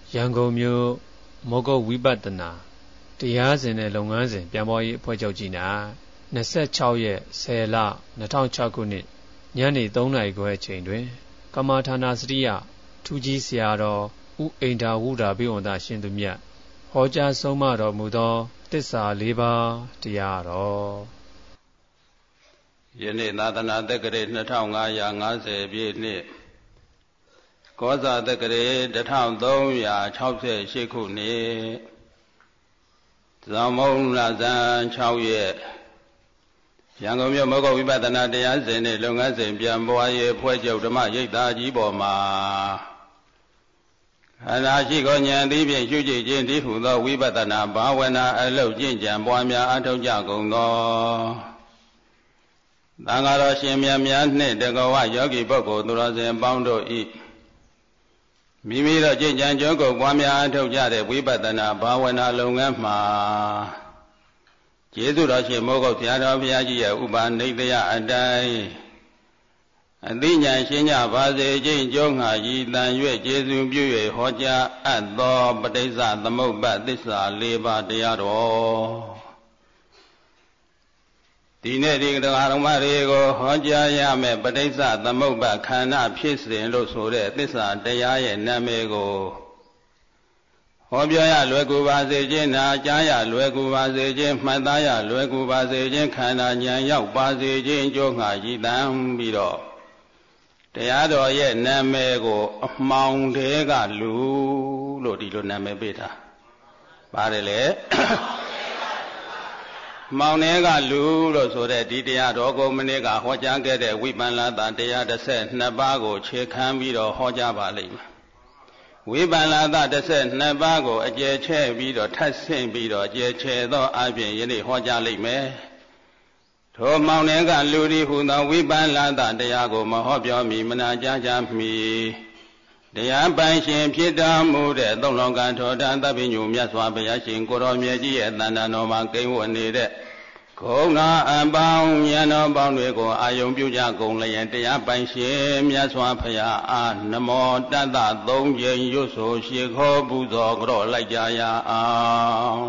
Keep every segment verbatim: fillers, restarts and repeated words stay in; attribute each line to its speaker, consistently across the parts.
Speaker 1: ရန်ကုန်မြို့မောဂုတ်ဝိပဿနာတရားစဉ်နဲ့လုပ်ငန်းစဉ်ပြန်ပေါ်ရေးအဖွဲ့ချုပ်ကြီးနာ၂၆ရက်ဆယ်လ၂၀၀၆ခုနှစ်ညနေ၃နာရီခွဲအချိန်တွင်ကမ္မထာနာစရိယထူးကြီးဆရာတော်ဦးအိန္ဒာဝုဒ္ဓဘိဝန္တရှင်သူမြတ်ဟောကြားဆုံးမတော်မူသောသစ္စာလေးပါးတရားတော်
Speaker 2: ယနေ့သာသနာတက္ကရာ၂၅၅၀ပြည့်နှစ်ကောဇာတက္ကရာ၁၃၆၈ခုနှစ်ဇောင်းမုံလဇန်၆ရက်ရန်ကုန်မြို့မောဂုတ်ဝိပဿနာတရားစဉ်နှင့်လုပ်ငန်းစဉ်ပြန်ပွားရေးဖွဲ့ချုပ်ဓမ္မရိပ်သာကြီးပေါ်မှာခန္ဓာရှိကိုဉာဏ်သည်ဖြင့်ရှုကြည့်ခြင်းတည်းဟူသောဝိပဿနာဘာဝနာအလုပ်ကျင့်ကြံပွားများအထောက်ကြကုန်သောသံဃာတော်ရှင်မြတ်များနှင့်တကဝယောဂီပုဂ္ဂိုလ်သူတော်စင်ပေါင်းတို့၏မိမိတို့ကျင့်ကြံကြိုးကိုပွားများအထောက်ကြတဲ့ဝိပဿနာဘာဝနာလုပ်ငန်းမှာကျေးဇူးတော်ရှင်မိုးကုတ်ဆရာတော်ဘုရားကြီးရဲ့ဥပနိဒယအတိုင်းအသိဉာဏ်ရှင်းကြပါစေခြင်းကြိုးငှာရည်တန်၍ကျေးဇူးပြု၍ဟောကြားအပ်သောပဋိစ္စသမုပ္ပါသစ္စာလေးပါးတရားတော်ဒီနေ့ဒီတရားတော်မတွေကိုဟောကြားရမယ်ပဋိစ္စသမုပ္ပါခန္ဓာဖြစ်စဉ်လို့ဆိုတဲ့သစ္စာတရားရဲ့နာမည်ကိုဟောပြောရလွယ်ကူပါစေခြင်းနာကြားရလွယ်ကူပါစေခြင်းမှတ်သားရလွယ်ကူပါစေခြင်းခန္ဓာဉာဏ်ရောက်ပါစေခြင်းကြိုးငှာရည်တန်ပြီးတော့တရားတော်ရဲ့နာမည်ကိုအမှောင်တဲကလူလို့ဒီလိုနာမည်ပေးတာပါတယ်လေမောင်ထဲကလူလို့ဆိုတဲ့ဒီတရားတော်ကိုမနေ့ကဟောကြားခဲ့တဲ့ဝိပန္နတာတရားတစ်ဆယ်နှစ်ပါးကိုခြေခံပြီးတော့ဟောကြားပါလိမ့်မယ်ဝိပန္နတာတစ်ဆယ်နှစ်ပါးကိုအကျယ်ချဲ့ပြီးတော့ထပ်ဆင့်ပြီးတော့အကျယ်ချဲ့သောအပြင်ယနေ့ဟောကြားလိမ့်မယ်ထိုမောင်ထဲကလူဒီဟူသောဝိပန္နတာတရားကိုမဟောပြောမီမနာကြားကြမီတရားပိုင်ရှင်ဖြစ်တော်မူတဲ့သုံးလောကထောတာသဗ္ဗညုမြတ်စွာဘုရားရှင်ကိုရောမြတ်ကြီးရဲ့တဏ္ဍာတော်မှာကိန်းဝတ်နေတဲ့ဂုဏအပေါင်းဉာဏ်တော်ပေါင်းတွေကိုအာယုံပြုကြကုန်လျင်တရားပိုင်ရှင်မြတ်စွာဘုရားအားနမောတတ္တသုံးကြိမ်ရွတ်ဆိုရှိခိုးပူဇော်ကြော့လိုက်ကြရအောင်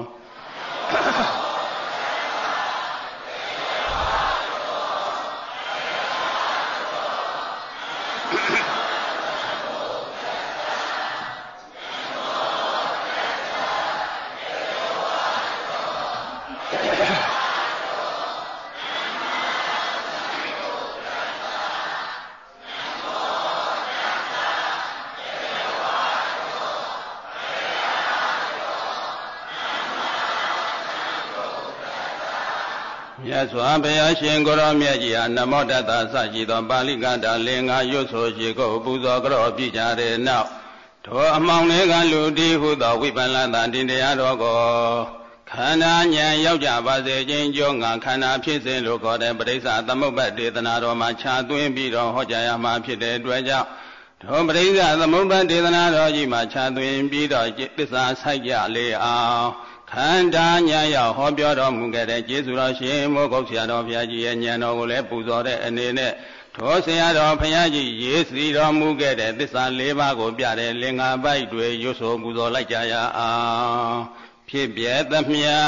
Speaker 2: မြတ်စွာဘုရားရှင်ကိုရောမြတ်ကြီးဟာနမောတတ္တစရှိသောပါဠိကန္တာလင်္ကာရွတ်ဆိုရှိကိုပူဇော်ကြော့ပြကြတဲ့နောက်ထိုအမှောင်တွေကလူတီဟုသောဝိပန္နတာတင်တရားတော်ကိုခန္ဓာဉာဏ်ရောက်ကြပါစေခြင်းကြိုးငါခန္ဓာဖြစ်စဉ်လို့ခေါ်တဲ့ပဋိစ္စသမုပ္ပါဒေသနာတော်မှာခြာသွင်းပြီးတော့ဟောကြားရမှာဖြစ်တဲ့အတွက်ကြောင့်ထိုပဋိစ္စသမုပ္ပါဒေသနာတော်ကြီးမှာခြာသွင်းပြီးတော့သစ္စာဆိုင်ကြလေအောင်ခန္ဓာဉာဏ်ရောက်ဟောပြောတော်မူခဲ့တဲ့ကျေးဇူးတော်ရှင်မိုးကုတ်ဆရာတော်ဘုရားကြီးရဲ့ဉာဏ်တော်ကိုလည်းပူဇော်တဲ့အနေနဲ့ထိုဆရာတော်ဘုရားကြီးရေးစီတော်မူခဲ့တဲ့သစ္စာလေးပါးကိုပြတဲ့လင်္ကာပိုက်တွေရွတ်ဆိုပူဇော်လိုက်ကြရအောင်ဖြစ်ပြသမျှ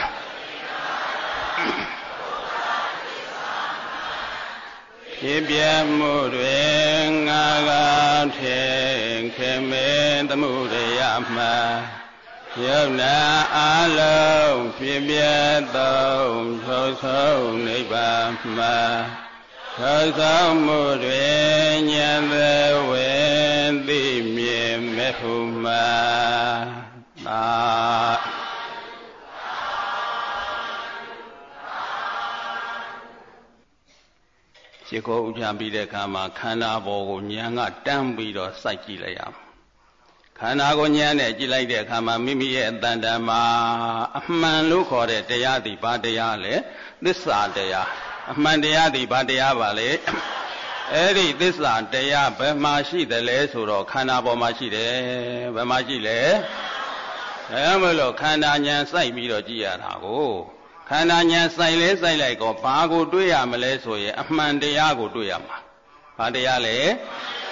Speaker 2: ဖြစ်ပြမှုတွေငါကထေခေမေသမှုရိယမှာယုံနာအလုံးဖြစ်ပြသုံးထုတ်ဆုံးနိဗ္ဗာန်မှာထုတ်ဆုံးမှုတွေဉာဏ်သက်ဝင်သိမြင်မဲ့ဟုမှာသာရှိခိုးဥချပြီးတဲ့အခါမှာခန္ဓာပေါ်ကိုဉာဏ်ကတန်းပြီးတော့စိုက်ကြည့်လိုက်ရမယ်ခန္ဓာကိုဉာဏ်နဲ့ကြည့်လိုက်တဲ့အခါမှာမိမိရဲ့အတ္တတံမှာအမှန်လို့ခေါ်တဲ့တရားသည်ဘာတရားလဲသစ္စာတရားအမှန်တရားသည်ဘာတရားပါလဲအဲ့ဒီသစ္စာတရားဘယ်မှာရှိတယ်လဲဆိုတော့ခန္ဓာပေါ်မှာရှိတယ်ဘယ်မှာရှိလဲဒါမှမဟုတ်ခန္ဓာဉာဏ်စိုက်ပြီးတော့ကြည့်ရတာကိုခန္ဓာဉာဏ်စိုက်လဲစိုက်လိုက်တော့ဘာကိုတွေ့ရမလဲဆိုရင်အမှန်တရားကိုတွေ့ရမှာဘာတရားလဲခ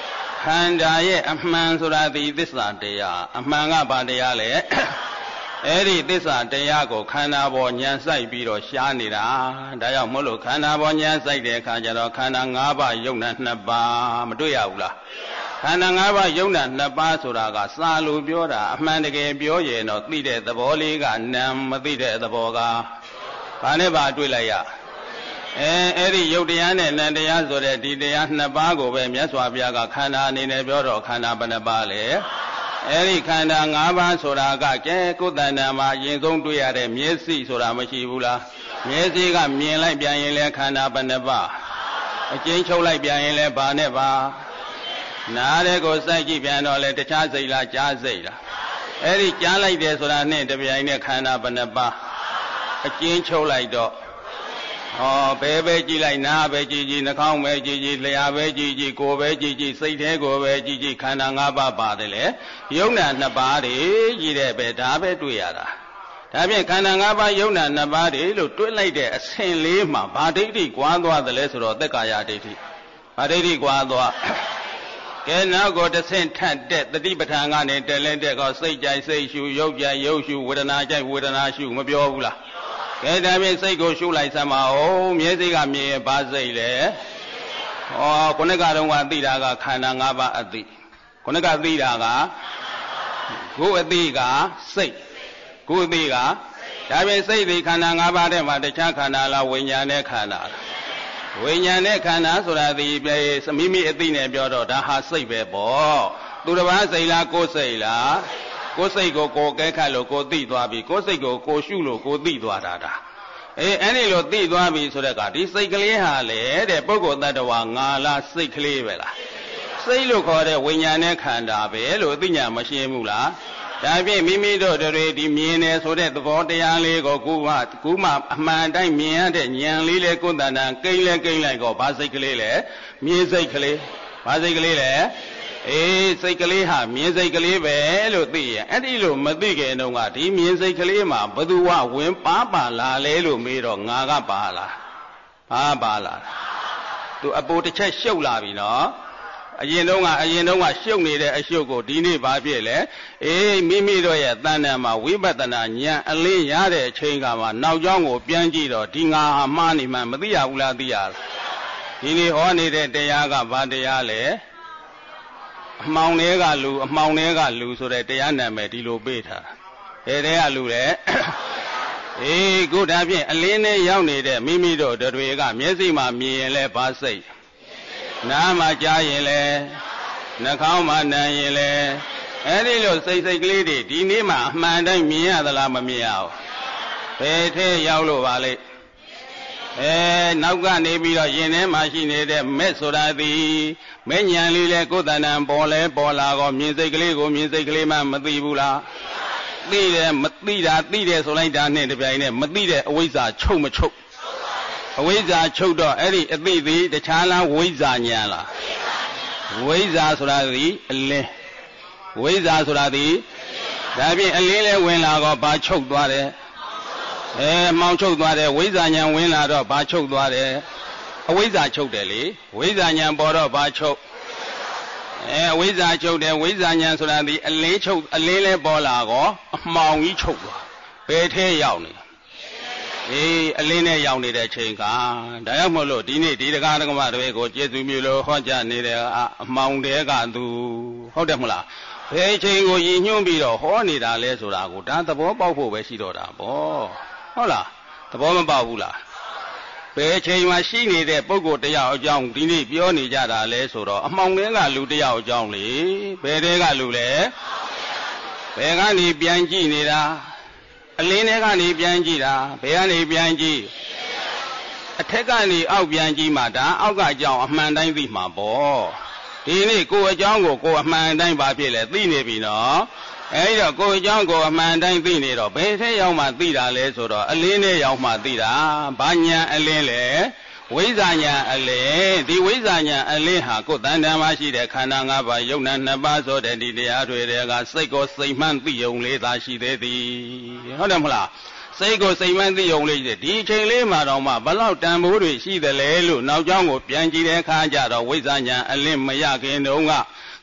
Speaker 2: န္ဓာရဲ့အမှန်ဆိုတာဒီသစ္စာတရားအမှန်ကဘာတရားလဲအဲ့ဒီသစ္စာတရားကိုခန္ဓာပေါ်ဉာဏ်စိုက်ပြီးတော့ရှားနေတာဒါကြောင့်မို့လို့ခန္ဓာပေါ်ဉာဏ်စိုက်တဲ့အခါကျတော့ခန္ဓာ၅ပါးယုံနာနှစ်ပါးမတွေ့ရဘူးလားခန္ဓာ၅ပါးယုံနာနှစ်ပါးဆိုတာကစာလို့ပြောတာအမှန်တကယ်ပြောရင်တော့သိတဲ့သဘောလေးကနာမသိတဲ့သဘောကဘာနဲ့ပါတွေ့လိုက်ရအဲအဲ့ဒီယုတ်တရားနဲ့နံတရားဆိုတဲ့ဒီတရားနှစ်ပါးကိုပဲမြတ်စွာဘုရားကခန္ဓာအနေနဲ့ပြောတော့ခန္ဓာဘယ်နှပါးလဲအဲ့ဒီခန္ဓာ၅ပါးဆိုတာကကဲကိုယ်တဏ္ဍာမှာအရင်ဆုံးတွေ့ရတဲ့မျက်စိဆိုတာမရှိဘူးလားမျက်စိကမြင်လိုက်ပြန်ရင်လည်းခန္ဓာဘယ်နှပါးအကျဉ်းချုပ်လိုက်ပြန်ရင်လည်းဘာနဲ့ပါနားတဲ့ကိုစိုက်ကြည့်ပြန်တော့လေတခြားစိတ်လားကြားစိတ်လားအဲ့ဒီကြားလိုက်တယ်ဆိုတာနဲ့တပြိုင်နက်ခန္ဓာဘယ်နှပါးအကျဉ်းချုပ်လိုက်တော့ဟောဘဲပဲကြည့်လိုက်နားပဲကြည့်ကြည့်နှာခေါင်းပဲကြည့်ကြည့်လျှာပဲကြည့်ကြည့်ကိုယ်ပဲကြည့်ကြည့်စိတ်ထဲကိုယ်ပဲကြည့်ကြည့်ခန္ဓာ၅ပါးပါတယ်လေယုံနာနှစ်ပါးတွေကြည့်တဲ့ပဲဒါပဲတွေ့ရတာဒါဖြင့်ခန္ဓာ၅ပါးယုံနာနှစ်ပါးတွေလို့တွေ့လိုက်တဲ့အဆင့်လေးမှာဗာဒိဋ္ဌိကွာသွားတယ်လဲဆိုတော့သက်္ကာယဒိဋ္ဌိဗာဒိဋ္ဌိကွာသွားကဲနောက်ကိုတစ်ဆင့်ထပ်တဲ့တတိပဋ္ဌာန်ကနေတက်လဲတဲ့ကောစိတ်ကြိုက်စိတ်ရှုရုပ်ကြိုက်ရုပ်ရှုဝေဒနာကြိုက်ဝေဒနာရှုမပြောဘူးလားကဲဒါဖြင့်စိတ်ကိုရှုလိုက်စမ်းပါဦးမျက်စိကမြင်ရင်ဘာစိတ်လဲဩခုနကတော့ကသိတာကခန္ဓာ၅ပါးအသိခုနကသိတာကကိုယ်အသိကစိတ်ကိုယ်အသိကဒါဖြင့်စိတ်ဒီခန္ဓာ၅ပါးထဲမှာတခြားခန္ဓာလားဝိညာဉ်နဲ့ခန္ဓာလားဝိညာဉ်နဲ့ခန္ဓာဆိုတာဒီမိမိအသိနဲ့ပြောတော့ဒါဟာစိတ်ပဲပေါ့သူတစ်ပါးစိတ်လားကိုယ်စိတ်လားကိုယ်စိတ်ကိုကိုယ်ကဲခတ်လို့ကိုယ်သိသွားပြီကိုယ်စိတ်ကိုကိုယ်ရှုလို့ကိုယ်သိသွားတာဒါအေးအဲ့ဒီလိုသိသွားပြီဆိုတဲ့ကဒီစိတ်ကလေးဟာလေတဲ့ပုဂ္ဂိုလ်တ attva ငါလားစိတ်ကလေးပဲလားစိတ်လို့ခေါ်တဲ့ဝိညာဉ်နဲ့ခန္ဓာပဲလို့အသိဉာဏ်မရှင်းဘူးလားဒါဖြင့်မိမိတို့တွေဒီမြင်တယ်ဆိုတဲ့သဘောတရားလေးကိုကူမှကူမှအမှန်တိုင်းမြင်ရတဲ့ဉာဏ်လေးလေကိုယ်တဏ္ဍာကိန်းလဲကိန်းလိုက်ကောဘာစိတ်ကလေးလဲမြင်စိတ်ကလေးဘာစိတ်ကလေးလဲအေးစိတ်ကလေးဟာမြင်စိတ်ကလေးပဲလို့သိရင်အဲ့ဒီလိုမသိခင်တုန်းကဒီမြင်စိတ်ကလေးမှာဘသူဝဝင်ပါပါလာလဲလို့မေးတော့ငါကပါလာဘာပါလာသူအပေါ်တစ်ချက်ရှုပ်လာပြီနော်အရင်တုန်းကအရင်တုန်းကရှုပ်နေတဲ့အရှုပ်ကိုဒီနေ့ဘာဖြစ်လဲအေးမိမိတို့ရဲ့တဏ္ဍာမှာဝိပဿနာဉာဏ်အလင်းရတဲ့အချိန်ကမှနောက်ကျောင်းကိုပြန်ကြည့်တော့ဒီငါဟာမှားနေမှမသိရဘူးလားသိရလားဒီနေ့ဟောနေတဲ့တရားကဘာတရားလဲအမှောင်တွေကလူအမှောင်တွေကလူဆိုတဲ့တရားနာမည်ဒီလိုပေးထားဘယ်တဲ့ကလူလဲအေးခုဒါဖြင့်အလင်းနဲ့ရောက်နေတဲ့မိမိတို့တွေကမျက်စိမှာမြင်ရင်လဲဘာစိတ်နားမှာကြားရင်လဲနှာခေါင်းမှာနားရင်လဲအဲ့ဒီလိုစိတ်စိတ်ကလေးတွေဒီနေ့မှအမှန်တိုင်းမြင်ရသလားမမြင်ရဘူးဘယ်ထဲရောက်လို့ပါလဲအဲနောက်ကနေပြီးတော့ရင်ထဲမှာရှိနေတဲ့မဲ့ဆိုတာသည်မဲ့ဉာဏ်လေးလဲကိုယ်တဏ္ဍာပေါ်လဲပေါ်လာတော့မြင်စိတ်ကလေးကိုမြင်စိတ်ကလေးမှမသိဘူးလားသိတယ်မသိတာသိတယ်ဆိုလိုက်တာနဲ့တပြိုင်နဲ့မသိတဲ့အဝိဇ္ဇာချုပ်မချုပ်အဝိဇ္ဇာချုပ်တော့အဲ့ဒီအသိသည်တခြားလားဝိဇ္ဇာဉာဏ်လားဝိဇ္ဇာဆိုတာသည်အလင်းဝိဇ္ဇာဆိုတာသည်ဒါဖြင့်အလင်းလဲဝင်လာတော့ဘာချုပ်သွားတယ်အဲမောင်ချုပ်သွားတယ်ဝိဇ္ဇာဉာဏ်ဝင်လာတော့ဘာချုပ်သွားတယ်အဝိဇ္ဇာချုပ်တယ်လေဝိဇ္ဇာဉာဏ်ပေါ်တော့ဘာချုပ်အဲအဝိဇ္ဇာချုပ်တယ်ဝိဇ္ဇာဉာဏ်ဆိုတာဒီအလင်းချုပ်အလင်းလဲပေါ်လာတော့အမှောင်ကြီးချုပ်သွားဘယ်ထဲရောက်နေအေးအလင်းနဲ့ရောက်နေတဲ့ချိန်ကဒါရောက်မလို့ဒီနေ့ဒီတရားဓမ္မတွေကိုကျေစုမျိုးလို့ဟောကြားနေတဲ့အမှောင်တဲကသူဟုတ်တယ်မလားဘယ်ချိန်ကိုရည်ညွှန်းပြီးတော့ဟောနေတာလဲဆိုတာကိုဒါသဘောပေါက်ဖို့ပဲရှိတော့တာပေါ့ဟုတ်လားသဘောမပေါက်ဘူးလားဘယ်ချိန်မှာရှိနေတဲ့ပုဂ္ဂိုလ်တယောက်အကြောင်းဒီနေ့ပြောနေကြတာလဲဆိုတော့အမှောင်ထဲကလူတယောက်အကြောင်းလေဘယ်တဲကလူလဲဘယ်ကနေပြန်ကြည့်နေတာအလင်းထဲကနေပြန်ကြည့်တာဘယ်ကနေပြန်ကြည့်အထက်ကနေအောက်ပြန်ကြည့်မှဒါအောက်ကအကြောင်းအမှန်တိုင်းသိမှာပေါ့ဒီနေ့ကိုယ်အကြောင်းကိုကိုယ်အမှန်တိုင်းပါဖြစ်လဲသိနေပြီနော်အဲဒီတော့ကိုယ်အကြောင်းကိုအမှန်တိုင်းသိနေတော့ဘယ်ထဲရောက်မှသိတာလဲဆိုတော့အလင်းထဲရောက်မှသိတာဘာညာအလင်းလဲဝိဇ္ဇာညာအလင်းဒီဝိဇ္ဇာညာအလင်းဟာကိုယ်တဏ္ဍာမှာရှိတဲ့ခန္ဓာ၅ပါးယုံနာနှစ်ပါးဆိုတဲ့ဒီတရားတွေကစိတ်ကိုစိတ်မှန်းသိုံလေးသာရှိသေးသည်ဟုတ်တယ်မလားစိတ်ကိုစိတ်မှန်းသိုံလေးဒီအချိန်လေးမှာတော့မှဘလောက်တန်ဖိုးတွေရှိတယ်လဲလို့နောက်ကျောင်းကိုပြန်ကြည့်တဲ့အခါကျတော့ဝိဇ္ဇာညာအလင်းမရခင်တုန်းက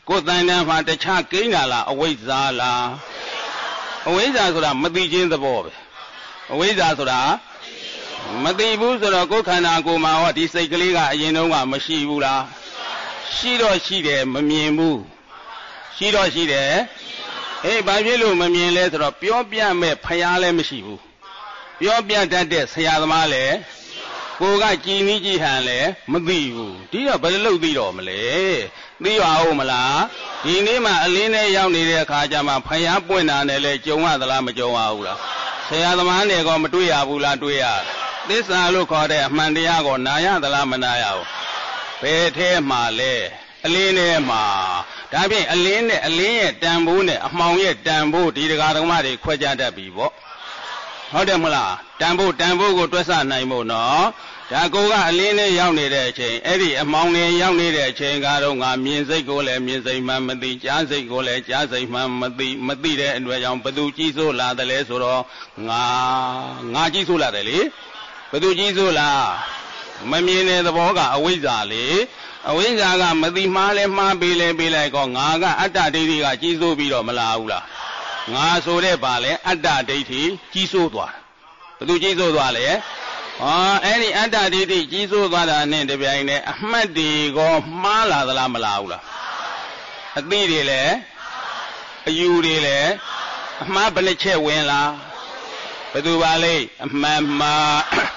Speaker 2: ကိုယ်တန်တန်မှာတခြားကိန်းတာလားအဝိဇ္ဇာလားအဝိဇ္ဇာဆိုတာမသိခြင်းသဘောပဲအဝိဇ္ဇာဆိုတာမသိဘူးဆိုတော့ကိုယ်ခန္ဓာကိုယ်မှာဟောဒီစိတ်ကလေးကအရင်တုန်းကမရှိဘူးလားရှိတော့ရှိတယ်မမြင်ဘူးရှိတော့ရှိတယ်အေးဘာဖြစ်လို့မမြင်လဲဆိုတော့ပြောပြမဲ့ဖျားလည်းမရှိဘူးပြောပြတတ်တဲ့ဆရာသမားလည်းကိုကကြည်နီးကြည်ဟန်လည်းမသိဘူးဒီတော့ဘယ်လိုလုပ်သိတော့မလဲသိရအောင်မလားဒီနေ့မှအလင်းနဲ့ရောက်နေတဲ့အခါကျမှဖျားပွင့်တာနဲ့လဲကြုံရသလားမကြုံရဘူးလားဆရာသမားနဲ့ကောမတွေ့ရဘူးလားတွေ့ရသစ္စာလို့ခေါ်တဲ့အမှန်တရားကိုနာရသလားမနာရဘူးဘယ်ထဲမှာလဲအလင်းထဲမှာဒါဖြင့်အလင်းနဲ့အလင်းရဲ့တန်ဖိုးနဲ့အမှောင်ရဲ့တန်ဖိုးဒီတရားဓမ္မတွေခွဲခြားတတ်ပြီပေါ့ဟုတ်တယ်မလားတန်ဖိုးတန်ဖိုးကိုတွက်ဆနိုင်ဖို့နော်ဒါကိုကအလင်းနဲ့ရောက်နေတဲ့အချိန်အဲ့ဒီအမှောင်နဲ့ရောက်နေတဲ့အချိန်ကတော့ငါမြင်စိတ်ကိုလည်းမြင်စိတ်မှမသိကြားစိတ်ကိုလည်းကြားစိတ်မှမသိမသိတဲ့အတွက်ကြောင့်ဘသူကြီးစိုးလာတယ်လဲဆိုတော့ငါငါကြီးစိုးလာတယ်လေဘသူကြီးစိုးလားမမြင်တဲ့သဘောကအဝိဇ္ဇာလေအဝိဇ္ဇာကမသိမှားလဲမှားပေးလဲပေးလိုက်ကောငါကအတ္တဒိဋ္ဌိကကြီးစိုးပြီးတော့မလာဘူးလားငါဆိုတဲ့ပါလဲအတ္တဒိဋ္ဌိကြီးစိုးသွားဘသူကြီးစိုးသွားလဲဟောအဲ့ဒီအတ္တဒိဋ္ဌိကြီးစိုးသွားတာနဲ့တပြိုင်တည်းအမှတ်တွေကိုမှားလာသလားမလာဘူးလားအသိတွေလည်းအယူတွေလည်းအမှားဘယ်နှချက်ဝင်လားဘယ်သူပါလဲအမှန်မှား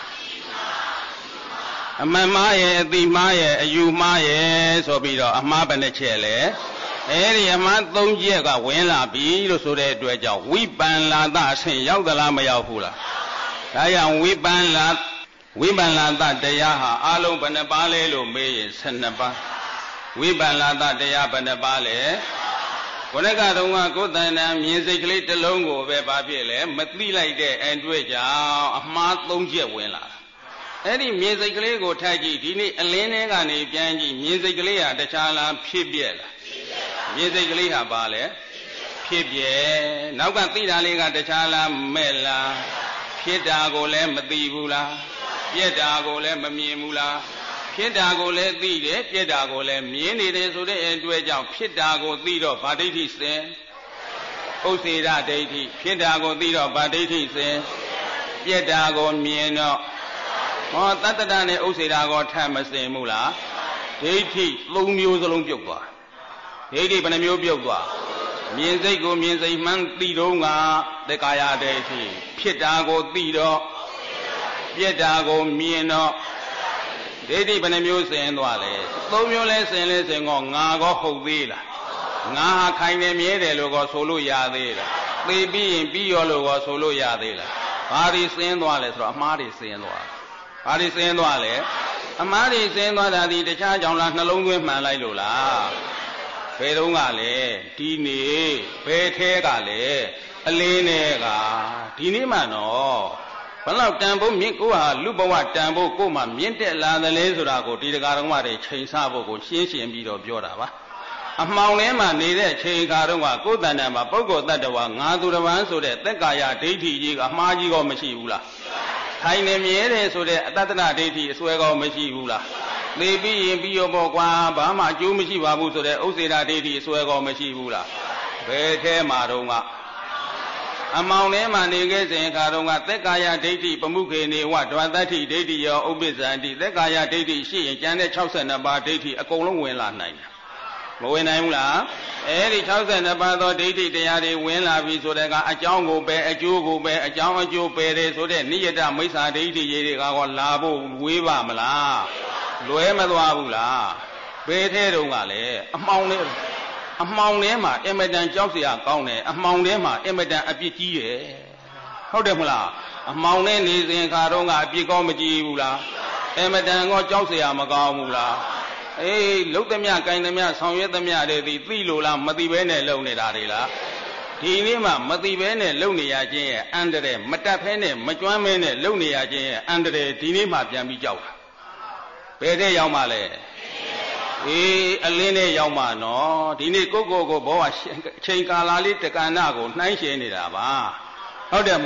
Speaker 2: အမှန်မှားရဲ့အသိမှားရဲ့အယူမှားရဲ့ဆိုပြီးတော့အမှားဘယ်နှချက်လဲအဲ့ဒီအမှားသုံးချက်ကဝင်လာပြီလို့ဆိုတဲ့အတွက်ကြောင့်ဝိပန္လာသအဆင့်ရောက်သလားမရောက်ဘူးလားဒါကြောင့်ဝိပန္လာဝိပန္လာသတရားဟာအလုံးဘယ်နှပါလဲလို့မေးရင်ဆယ်နှစ်ပါးဝိပန္လာသတရားဘယ်နှပါလဲဘုရကတုံးကကိုယ်တဏ္ဍာမြင်စိတ်ကလေးတစ်လုံးကိုပဲဘာဖြစ်လဲမသိလိုက်တဲ့အတွေ့ကြောင့်အမှားသုံးချက်ဝင်လာအဲ့ဒီမြင်စိတ်ကလေးကိုထိုက်ကြည့်ဒီနေ့အလင်းထဲကနေပြန်ကြည့်မြင်စိတ်ကလေးဟာတခြားလားဖြစ်ပြက်လားမြင်စိတ်ကလေးဟာပါလေဖြစ်ပြက်နောက်ကသိတာလေးကတခြားလားမဲ့လားဖြစ်တာကိုလည်းမသိဘူးလားပြက်တာကိုလည်းမမြင်ဘူးလားဖြစ်တာကိုလည်းသိတယ်ပြက်တာကိုလည်းမြင်နေတယ်ဆိုတဲ့အတွေ့အကြောင်းဖြစ်တာကိုသိတော့ဗာဒိဋ္ဌိစင်ဥစ္စေရဒိဋ္ဌိဖြစ်တာကိုသိတော့ဗာဒိဋ္ဌိစင်ပြက်တာကိုမြင်တော့ဟောတတ္တတနဲ့ဥစ္စေတာကိုထပ်မစင်ဘူးလားဒိဋ္ဌိသုံးမျိုးစလုံးပြုတ်သွားဒိဋ္ဌိဘယ်နှမျိုးပြုတ်သွားမြင်စိတ်ကိုမြင်စိတ်မှန်းသိတော့ကသက္ကာယဒိဋ္ဌိဖြစ်တာကိုသိတော့ပြက်တာကိုမြင်တော့ဒိဋ္ဌိဘယ်နှမျိုးစင်သွားလဲသုံးမျိုးလဲစင်လဲစင်ကောငါကောဟုတ်သေးလားငါဟာခိုင်နေမြဲတယ်လို့ကောဆိုလို့ရသေးလားသိပြီးရင်ပြီးရောလို့ကောဆိုလို့ရသေးလားဘာတွေစင်သွားလဲဆိုတော့အမှားတွေစင်သွားဘာတွေစင်သွားလဲအမှားတွေစင်သွားတာဒီတခြားကြောင့်လားနှလုံးသွင်းမှန်လိုက်လို့လားဘယ်တော့ကလဲဒီနေ့ဘယ်ထဲကလဲအလင်းနဲ့ကဒီနေ့မှနော်ဘလောက်တန်ဖို့မြင့်ကိုဟာလူဘဝတန်ဖို့ကိုမှမြင့်တက်လာတယ်လေဆိုတာကိုဒီတရားတော်မှာတွေချိန်ဆဖို့ကိုရှင်းရှင်းပြီးတော့ပြောတာပါအမှောင်ထဲမှာနေတဲ့ချိန်ခါတော့ကကိုယ်တဏ္ဍာမှာပုဂ္ဂိုလ်တ attva ငါသူတစ်ပန်းဆိုတဲ့သက်ကာယဒိဋ္ဌိကြီးကအမှားကြီးကောမရှိဘူးလားထိုင်နေမြဲတယ်ဆိုတဲ့အတ္တနာဒိဋ္ဌိအစွဲကောမရှိဘူးလားသိပြီးရင်ပြီးရောပေါ့ကွာဘာမှအကျိုးမရှိပါဘူးဆိုတဲ့ဥစ္စေတာဒိဋ္ဌိအစွဲကောမရှိဘူးလားဘယ်ထဲမှာတော့ကအမောင်ထဲမှာနေခဲ့စဉ်ခါတော့ကသက်ကာယဒိဋ္ဌိပမှုခေနေဝဒွါတတ္ထိဒိဋ္ဌိရောဥပ္ပဇ္ဇန္တိသက်ကာယဒိဋ္ဌိရှိရင်ကျန်တဲ့၆၂ပါးဒိဋ္ဌိအကုန်လုံးဝင်လာနိုင်တယ်မဝင်နိုင်ဘူးလားအဲဒီ၆၂ပါးသောဒိဋ္ဌိတရားတွေဝင်လာပြီဆိုတဲ့ကအကြောင်းကိုပဲအကျိုးကိုပဲအကြောင်းအကျိုးပဲတယ်ဆိုတဲ့နိယတမိစ္ဆာဒိဋ္ဌိတွေကတော့လာဖို့ဝေးပါမလားလွဲမသွားဘူးလားဘယ်ထဲတုန်းကလဲအမှောင်ထဲအမှောင်ထဲမှာအင်မတန်ကြောက်စရာကောင်းတယ်အမှောင်ထဲမှာအင်မတန်အပြစ်ကြီးတယ်ဟုတ်တယ်မလားအမှောင်ထဲနေစဉ်ခါတော့ကအပြစ်ကောမကြီးဘူးလားအင်မတန်ကောကြောက်စရာမကောင်းဘူးလားအေးလုတ်သမျှကိုင်သမျှဆောင်ရွက်သမျှတွေဒီသိလို့လားမသိဘဲနဲ့လုံနေတာတွေလားဒီနေ့မှမသိဘဲနဲ့လုံနေရခြင်းရဲ့အန္တရာယ်မတတ်ဖဲနဲ့မကျွမ်းမဲနဲ့လုံနေရခြင်းရဲ့အန္တရာယ်ဒီနေ့မှပြန်ပြီးကြောက်တာဘယ်တဲ့ရောက်မှလဲအေးအလင်းနဲ့ရောက်မှနော်ဒီနေ့ကိုကိုကိုဘောကအချိန်ကာလလေးတက္ကဏကိုနှိုင်းရှင်းနေတာပါဟုတ်တယ်မို့လား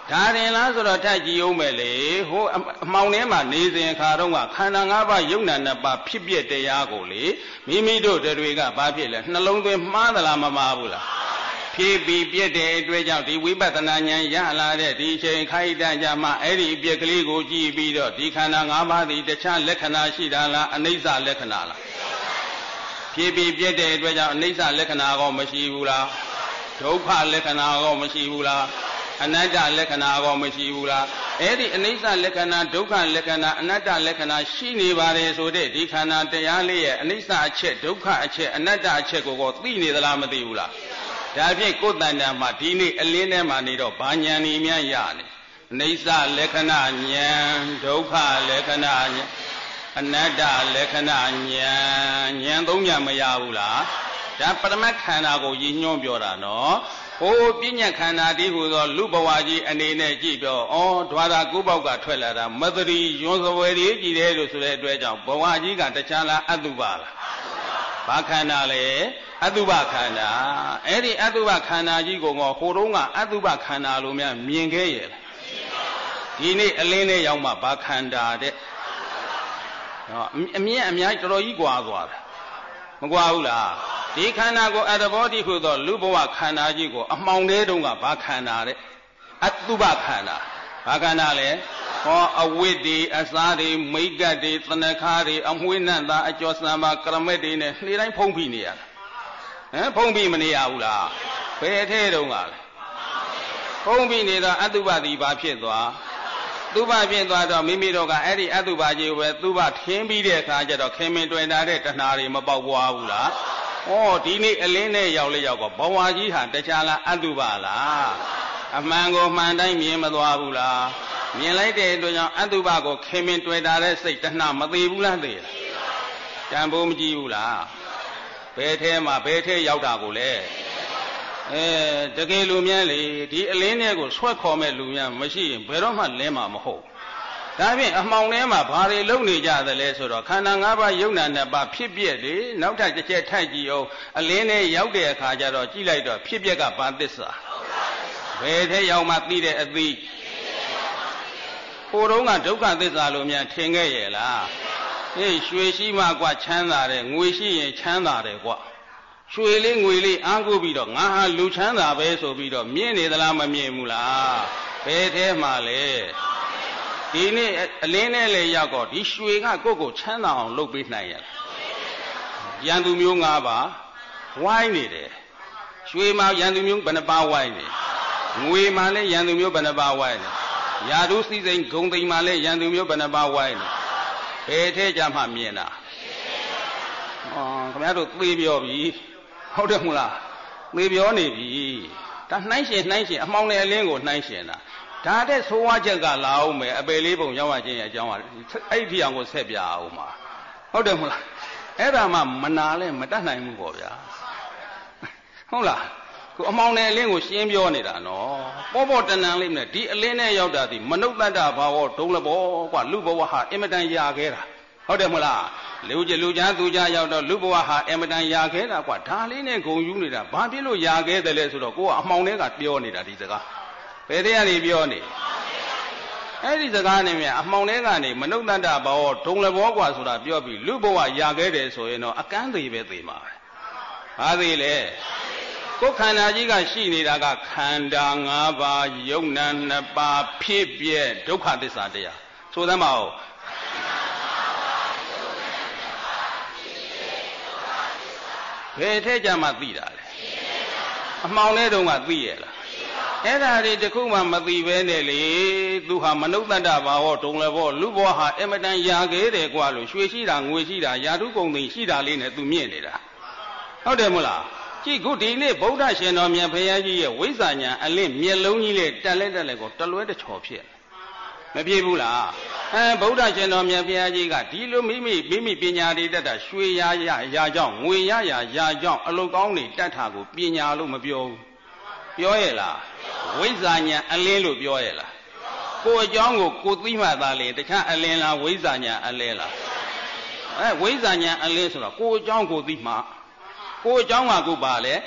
Speaker 2: ဒါရင်လားဆိုတော့ထက်ကြည့်အောင်ပဲလေဟိုအမှောင်ထဲမှာနေစဉ်ခါတော့ကခန္ဓာ၅ပါးယုံနာနှစ်ပါးဖြစ်ပြတရားကိုလေမိမိတို့တွေကဘာဖြစ်လဲနှလုံးသွင်းမှားသလားမမှားဘူးလားဖြစ်ပြီးပြည့်တဲ့အတွက်ကြောင့်ဒီဝိပဿနာဉာဏ်ရလာတဲ့ဒီချိန်ခိုက်တန်ကြမှာအဲ့ဒီအပြစ်ကလေးကိုကြည့်ပြီးတော့ဒီခန္ဓာ၅ပါးဒီတခြားလက္ခဏာရှိတာလားအနိစ္စလက္ခဏာလားဖြစ်ပြီးပြည့်တဲ့အတွက်ကြောင့်အနိစ္စလက္ခဏာကောမရှိဘူးလားဒုက္ခလက္ခဏာကောမရှိဘူးလားအနတ္တလက္ခဏာကောမရှိဘူးလားအဲ့ဒီအနိစ္စလက္ခဏာဒုက္ခလက္ခဏာအနတ္တလက္ခဏာရှိနေပါတယ်ဆိုတဲ့ဒီခန္ဓာတရားလေးရဲ့အနိစ္စအချက်ဒုက္ခအချက်အနတ္တအချက်ကိုကိုသိနေသလားမသိဘူးလားဒါဖြင့်ကိုယ်တန်တန်မှာဒီနေ့အလင်းထဲမှာနေတော့ဘာဉာဏ်ဤများရနေအနိစ္စလက္ခဏာဉာဏ်ဒုက္ခလက္ခဏာဉာဏ်အနတ္တလက္ခဏာဉာဏ်ဉာဏ်သုံးဉာဏ်မရဘူးလားဒါပရမတ်ခန္ဓာကိုရည်ညွှန်းပြောတာနော်ဟိုပညာခန္ဓာတိဟူသောလူဘဝကြီးအနေနဲ့ကြည့်ပြောဩဓဝါရကုပေါက်ကထွက်လာတာမသတိယွန်းစဝယ်ကြီးကြည့်တယ်လို့ဆိုတဲ့အတွက်ကြောင့်ဘဝကြီးကတခြားလားအတုပါလားဘာခန္ဓာလဲအတုပခန္ဓာအဲ့ဒီအတုပခန္ဓာကြီးကိုငေါဟိုတုန်းကအတုပခန္ဓာလိုများမြင်ခဲ့ရဲ့ဒီနေ့အလင်းနဲ့ရောက်မှဘာခန္ဓာတဲ့နော်အမြင်အများတော်တော်ကြီးကွာသွားတာမကွာဘူးလားဒီခန္ဓာကိုအတ္တဘောတိဟုသောလူဘဝခန္ဓာကြီးကိုအမှောင်ထဲတုန်းကဘာခန္ဓာတဲ့အတုပခန္ဓာဘာခန္ဓာလဲဟောအဝိတ္တိအစားတွေမိတ်ကတ်တွေသနခါတွေအမွှေးနံ့သားအကျော်စံပါကရမက်တွေနဲ့နေ့တိုင်းဖုံးပြီးနေရတာဟမ်ဖုံးပြီးမနေရဘူးလားဘယ်ထဲတုန်းကလဲဖုံးပြီးနေတော့အတုပတိဘာဖြစ်သွားသုဘဖြစ်သွားတော့မိမိတို့ကအဲ့ဒီအတုပကြီးကိုပဲသုဘထင်းပြီးတဲ့အခါကျတော့ခင်မင်တွေ့တာတဲ့တဏှာတွေမပေါက်ပွားဘူးလားဩဒီနေ့အလင်းနဲ့ရောက်လေရောက်တော့ဘဝကြီးဟာတခြားလားအတုပလားအမှန်ကိုမှန်တိုင်းမြင်မသွားဘူးလားမြင်လိုက်တဲ့အတွက်ကြောင့်အတုပကိုခင်မင်တွေ့တာတဲ့စိတ်တဏှာမသေးဘူးလားသိလားတန်ဖိုးမကြည့်ဘူးလားဘယ်ထဲမှာဘယ်ထဲရောက်တာကိုလဲအဲတကယ်လူများလေဒီအလင်းထဲကိုဆွဲခေါ်မဲ့လူများမရှိရင်ဘယ်တော့မှလင်းမှာမဟုတ်ဒါဖြင့်အမှောင်ထဲမှာဘာတွေလုပ်နေကြသလဲဆိုတော့ခန္ဓာ၅ပါးယုံနာနှစ်ပါးဖြစ်ပြက်လေနောက်ထပ်တစ်ချက်ထိုက်ကြည့်အောင်အလင်းထဲရောက်တဲ့အခါကျတော့ကြည့်လိုက်တော့ဖြစ်ပြက်ကဘာသစ္စာဘယ်ထဲရောက်မှသိတဲ့အသိဟိုတုန်းကဒုက္ခသစ္စာလို့များထင်ခဲ့ရဲ့လားဟေးရွှေရှိမှကွာချမ်းသာတယ်ငွေရှိရင်ချမ်းသာတယ်ကွာရွှေလေးငွေလေးအားကိုးပြီးတော့ငါဟာလူချမ်းသာပဲဆိုပြီးတော့မြင်နေသလားမမြင်ဘူးလားဘယ်ထဲမှာလဲဒီနေ့အလင်းနဲ့လေရောက်တော့ဒီရွှေကကိုယ့်ကိုချမ်းသာအောင်လုပ်ပေးနိုင်ရလားရန်သူမျိုး၅ပါးဝိုင်းနေတယ်ရွှေမှာရန်သူမျိုးဘယ်နှပါးဝိုင်းနေငွေမှာလည်းရန်သူမျိုးဘယ်နှပါးဝိုင်းနေယာတုစည်းစိမ်ဂုံသိမ်မှာလည်းရန်သူမျိုးဘယ်နှပါးဝိုင်းနေဘယ်ထဲကြမှမြင်တာဟောခင်ဗျားတို့သေပြောပြီဟုတ်တယ်မလားသေပြောနေပြီဒါနှိုင်းရှင်နှိုင်းရှင်အမှောင်နဲ့အလင်းကိုနှိုင်းရှင်တာဒါတဲ့ဆိုးဝါးချက်ကလာအောင်မယ်အပယ်လေးပုံရောက်ရခြင်းရဲ့အကြောင်းကအဲ့ဒီအောင်ကိုဆက်ပြအောင်ပါဟုတ်တယ်မလားအဲ့ဒါမှမနာလဲမတတ်နိုင်ဘူးပေါ့ဗျာဟုတ်လားကိုအမှောင်နဲ့အလင်းကိုရှင်းပြောနေတာနော်ပေါ်ပေါ်တန်တန်လေးနဲ့ဒီအလင်းနဲ့ရောက်တာဒီမနုဿတ္တဘာဝဒုံလဘောကွာလူဘဝဟာအင်မတန်ရာခဲ့တာဟုတ်တယ်မလားလူကြလူချာသူချာရောက်တော့လူဘဝဟာအင်မတန်ရာခဲ့တာကွာဒါလေးနဲ့ဂုံယူနေတာဘာဖြစ်လို့ရာခဲ့တယ်လဲဆိုတော့ကိုကအမှောင်ထဲကပြောနေတာဒီစကားဘယ်တဲ့ကနေပြောနေအဲ့ဒီစကားနဲ့မြအမှောင်ထဲကနေမနုဿတ္တဘောဒုံလဘောကွာဆိုတာပြောပြီးလူဘဝရာခဲ့တယ်ဆိုရင်တော့အကန်းသေးပဲသေးမှာပဲဘာသေးလဲကိုယ်ခန္ဓာကြီးကရှိနေတာကခန္ဓာ၅ပါးယုံနာနှစ်ပါးဖြစ်ပြဲဒုက္ခသစ္စာတရားဆိုသမ်းပါဦးဘယ်ထဲကြမှသိတာလဲအမှောင်ထဲတုန်းကသိရလားအဲ့ဒါတွေတခုမှမသိပဲနဲ့လေသူဟာမနုဿတ္တဘာဝဒုံလဘောလူဘောဟာအမတန်ရာခဲ့တယ်ကွာလို့ရွှေရှိတာငွေရှိတာယာတုကုန်သိရှိတာလေးနဲ့သူမြင့်နေတာဟုတ်တယ်မလားကြည့်ခုဒီနေ့ဗုဒ္ဓရှင်တော်မြတ်ဘုရားကြီးရဲ့ဝိဇ္ဇာဉာဏ်အလင်းမျက်လုံးကြီးလေးတက်လဲတက်လဲကိုတလွဲတချော်ဖြစ်မဖြစ်ဘူးလားအဲဗုဒ္ဓရှင်တော်မြတ်ဘုရားကြီးကဒီလိုမိမိမိမိပညာတွေတတ်တာရွှေရရရာကြောင့်ငွေရရရာကြောင့်အလုကောင်းတွေတတ်တာကိုပညာလို့မပြောဘူးပြောရဲ့လားဝိဇ္ဇာဉာဏ်အလင်းလို့ပြောရဲ့လားကိုယ်အကြောင်းကိုကိုသိမှသာလေတခြားအလင်းလားဝိဇ္ဇာဉာဏ်အလင်းလားအဲဝိဇ္ဇာဉာဏ်အလင်းဆိုတော့ကိုယ်အကြောင်းကိုသိမှကိုယ်အကြောင်းကကိုပါလေ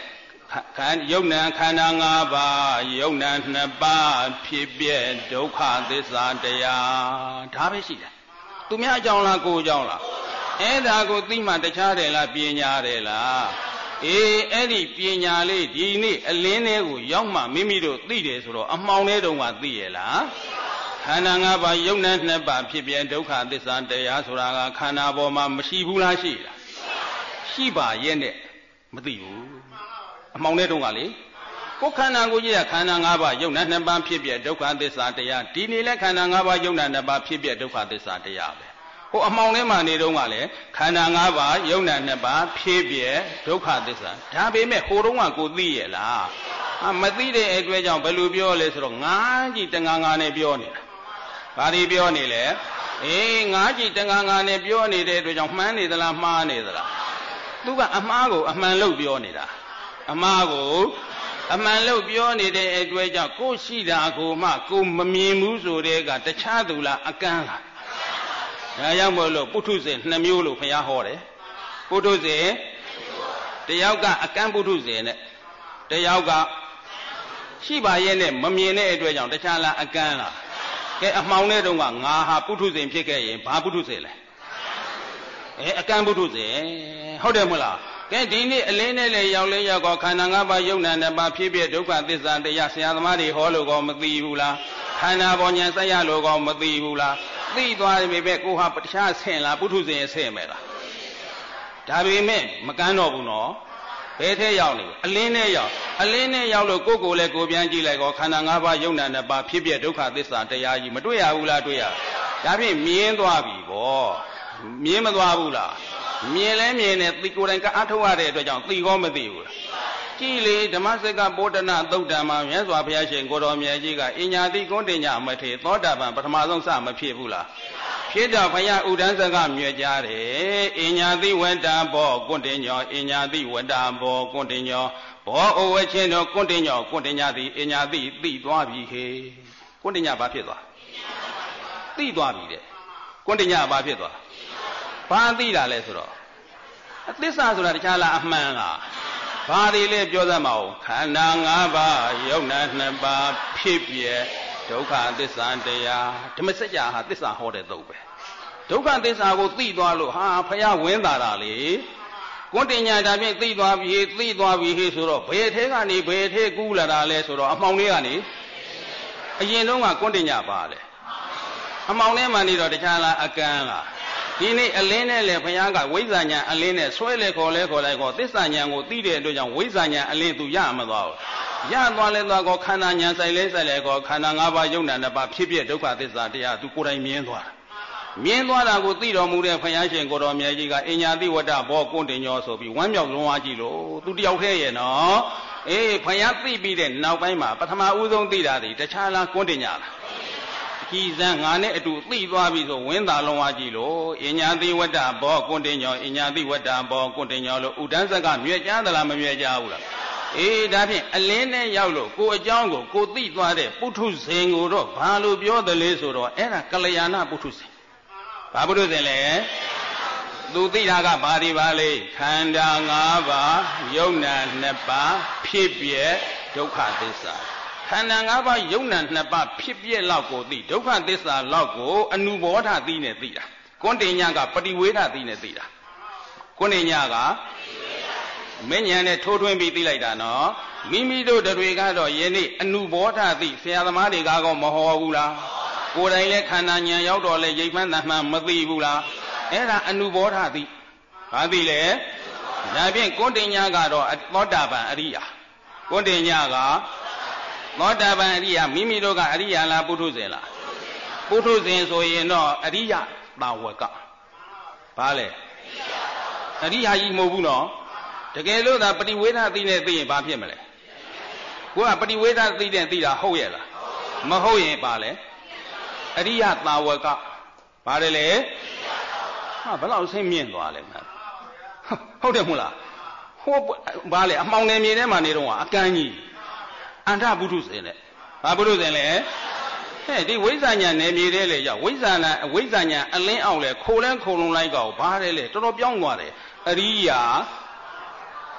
Speaker 2: ယုံနာခန္ဓာ၅ပါးယုံနာနှစ်ပါးဖြစ်ပြဒုက္ခသစ္စာတရားဒါပဲရှိတယ်သူများအကြောင်းလားကိုယ်အကြောင်းလားအဲ့ဒါကိုသိမှတခြားတယ်လားပညာတယ်လားအေးအဲ့ဒီပညာလေးဒီနေ့အလင်းလေးကိုရောက်မှမိမိတို့သိတယ်ဆိုတော့အမှောင်လေးတုန်းကသိရလားခန္ဓာ၅ပါးယုံနာနှစ်ပါးဖြစ်ပြဒုက္ခသစ္စာတရားဆိုတာကခန္ဓာပေါ်မှာမရှိဘူးလားရှိလားရှိပါရဲ့နဲ့မသိဘူးအမှောင်တဲ့တုန်းကလေကိုယ်ခန္ဓာကိုယ်ကြီးကခန္ဓာ၅ပါးယုံနာနှစ်ပါးဖြစ်ပြဒုက္ခသစ္စာတရားဒီနေ့လဲခန္ဓာ၅ပါးယုံနာနှစ်ပါးဖြစ်ပြဒုက္ခသစ္စာတရားပဲဟိုအမှောင်ထဲမှာနေတုန်းကလည်းခန္ဓာ၅ပါးယုံနာနှစ်ပါးဖြစ်ပြဒုက္ခသစ္စာဒါပေမဲ့ဟိုတုန်းကကိုသိရဲ့လားအမသိတဲ့အတွက်ကြောင့်ဘယ်လိုပြောလဲဆိုတော့ငါးကြည့်တန်ငါငါနဲ့ပြောနေတာဘာတွေပြောနေလဲအေးငါးကြည့်တန်ငါငါနဲ့ပြောနေတဲ့အတွက်ကြောင့်မှန်းနေသလားမှားနေသလားသူကအမှားကိုအမှန်လို့ပြောနေတာအမှားကိုအမှန်လို့ပြောနေတဲ့အတွက်ကြောင့်ကိုရှိတာကိုမှကိုမမြင်ဘူးဆိုတဲ့ကတခြားသူလားအကန့်လားဒါကြောင့်မို့လို့ပုထုဇဉ်နှစ်မျိုးလို့ဘုရားဟောတယ်ပုထုဇဉ်တယောက်ကအကန့်ပုထုဇဉ်နဲ့တယောက်ကရှိပါရဲ့နဲ့မမြင်တဲ့အတွက်ကြောင့်တခြားလားအကန့်လားကဲအမှောင်တဲ့တုန်းကငါဟာပုထုဇဉ်ဖြစ်ခဲ့ရင်ဘာပုထုဇဉ်လဲအဲအကန့်ပုထုဇဉ်ဟုတ်တယ်မဟုတ်လားကဲဒီနေ့အလင်းနဲ့လေရောက်လဲရောက်တော့ခန္ဓာ၅ပါးယုံနာနှစ်ပါးဖြစ်ဖြစ်ဒုက္ခသစ္စာတရားဆရာသမားတွေဟောလို့ကောမသိဘူးလားခန္ဓာပေါ်ဉာဏ်ဆက်ရလို့ကောမသိဘူးလားသိသွားပြီပဲကိုဟာတခြားဆင့်လားပုထုဇဉ်ဆင့်မယ်လားဒါပေမဲ့မကန်းတော့ဘူးနော်ဘယ်ထဲရောက်နေအလင်းနဲ့ရောက်အလင်းနဲ့ရောက်လို့ကိုယ်ကိုယ်လည်းကိုပြန်ကြည့်လိုက်ကောခန္ဓာ၅ပါးယုံနာနှစ်ပါးဖြစ်ဖြစ်ဒုက္ခသစ္စာတရားကြီးမတွေ့ရဘူးလားတွေ့ရဒါဖြင့်မြင်သွားပြီဗောမြင်မသွားဘူးလားမြင်လဲမြင်နေသိကိုယ်တိုင်ကအားထုတ်ရတဲ့အတွက်ကြောင့်သိကောမသိဘူးလားကြည်လေဓမ္မစကဘောဓနာသုတ်တံမှာမြတ်စွာဘုရားရှင်ကိုတော်မြတ်ကြီးကအညာတိကုဋ္ဌိညာမထေသောတာပန်ပထမဆုံးစမဖြစ်ဘူးလားဖြစ်တော့ဘုရားဥဒန်းစကမြွက်ကြတယ်အညာတိဝတ္တဘောကုဋ္ဌိညောအညာတိဝတ္တဘောကုဋ္ဌိညောဘောဩဝချင်းတော်ကုဋ္ဌိညောကုဋ္ဌိညာတိအညာတိသိသွားပြီဟေကုဋ္ဌိညာဘာဖြစ်သွားသိသွားပြီတဲ့ကုဋ္ဌိညာဘာဖြစ်သွားဘာသိတာလဲဆိုတော့အသစ္စာဆိုတာတခြားလားအမှန်လားဘာတွေလဲပြောသမှာအောင်ခန္ဓာ၅ပါးယုံနာနှစ်ပါးဖြစ်ပြဒုက္ခသစ္စာတရားဓမ္မစကြာဟာသစ္စာဟောတဲ့သုတ်ပဲဒုက္ခသစ္စာကိုသိသွားလို့ဟာဖယားဝင်းတာတာလေကုဋ္ဌိညာဒါဖြင့်သိသွားပြီသိသွားပြီဟေ့ဆိုတော့ဘယ်ထဲကနေဘယ်ထဲကူးလာတာလဲဆိုတော့အမှောင်လေးကနေအရင်တုန်းကကုဋ္ဌိညာပါလေအမှောင်ထဲမှာနေတော့တခြားလားအကန့်လားဒီနေ့အလင်းနဲ့လေဘုရားကဝိဇ္ဇာညာအလင်းနဲ့ဆွဲလေခေါ်လဲခေါ်လိုက်ကောသစ္စာညာကိုသိတဲ့အတွက်ကြောင့်ဝိဇ္ဇာညာအလင်းသူရမသွားဘူးရသွားလဲသွားကောခန္ဓာညာဆိုင်လဲဆိုင်လဲကောခန္ဓာ၅ပါးယုံနာနှစ်ပါးဖြစ်ဖြစ်ဒုက္ခသစ္စာတရားသူကိုယ်တိုင်မြင်သွားတာမြင်သွားတာကိုသိတော်မူတဲ့ဘုရားရှင်ကိုတော်မြတ်ကြီးကအညာတိဝတ္တဘောကုဋ္ဌိညောဆိုပြီးဝမ်းမြောက်လွန်အားကြည့်လို့သူတယောက်တည်းရဲ့နော်အေးဘုရားသိပြီးတဲ့နောက်ပိုင်းမှာပထမဦးဆုံးသိတာဒီတခြားလားကုဋ္ဌိညာလားကြည်စမ်းငါနဲ့အတူသိသွားပြီဆိုဝင်းသာလုံးဝကြည့်လို့အညာတိဝတ္တဘောကုဋ္ဌိညောအညာတိဝတ္တဘောကုဋ္ဌိညောလို့ဥဒန်းစကမြွက်ကြားသလားမမြွက်ကြားဘူးလားအေးဒါဖြင့်အလင်းနဲ့ရောက်လို့ကိုအကြောင်းကိုကိုသိသွားတဲ့ပုထုဇဉ်ကိုတော့ဘာလို့ပြောတယ်လဲဆိုတော့အဲ့ဒါကလျာဏပုထုဇဉ်ဘာပုထုဇဉ်လဲသူသိတာကဘာဒီပါလဲခန္ဓာ၅ပါးယုံနာနှစ်ပါးဖြစ်ပြဒုက္ခသစ္စာခန္ဓာ၅ပါးယုံနာနှစ်ပါးဖြစ်ပြလောက်ကိုသိဒုက္ခသစ္စာလောက်ကိုအနုဘောဓသိနဲ့သိတာကွန်တင်ညာကပฏิဝေဒသိနဲ့သိတာကွန်တင်ညာကမဉ္ဇဉ်နဲ့ထိုးထွင်းပြီးသိလိုက်တာနော်မိမိတို့တွေကတော့ယနေ့အနုဘောဓသိဆရာသမားတွေကတော့မဟောဘူးလားကိုယ်တိုင်လည်းခန္ဓာဉာဏ်ရောက်တော့လဲရိပ်မှန်းတမှန်မသိဘူးလားအဲ့ဒါအနုဘောဓသိဘာသိလဲဒါဖြင့်ကွန်တင်ညာကတော့သောတာပန်အရိယာကွန်တင်ညာကသောတာပန်အရိယာမိမိတို့ကအရိယာလားပုထုဇဉ်လားပုထုဇဉ်ဆိုရင်တော့အရိယတာဝကဘာလဲအရိယာကြီးမဟုတ်ဘူးနော်တကယ်လို့သာပฏิဝေဒသိနဲ့သိရင်ဘာဖြစ်မလဲကိုကပฏิဝေဒသိတဲ့သိတာဟုတ်ရဲ့လားမဟုတ်ရင်ပါလဲအရိယတာဝကဘာလဲလေဟာဘယ်လောက်ဆင်းမြင့်သွားလဲမှဟုတ်တယ်မဟုတ်လားဟိုဘာလဲအမှောင်နယ်မြေထဲမှာနေတော့အကန်းကြီးအန္တပုထုဇဉ်နဲ့ဘာပုထုဇဉ်လဲဟဲ့ဒီဝိဇ္ဇာညာနယ်မြေထဲလေရောက်ဝိဇ္ဇာနာဝိဇ္ဇာညာအလင်းအောင်လေခိုးလဲခုံလုံးလိုက်ကောဘာလဲလေတော်တော်ပြောင်းသွားတယ်အရိယာ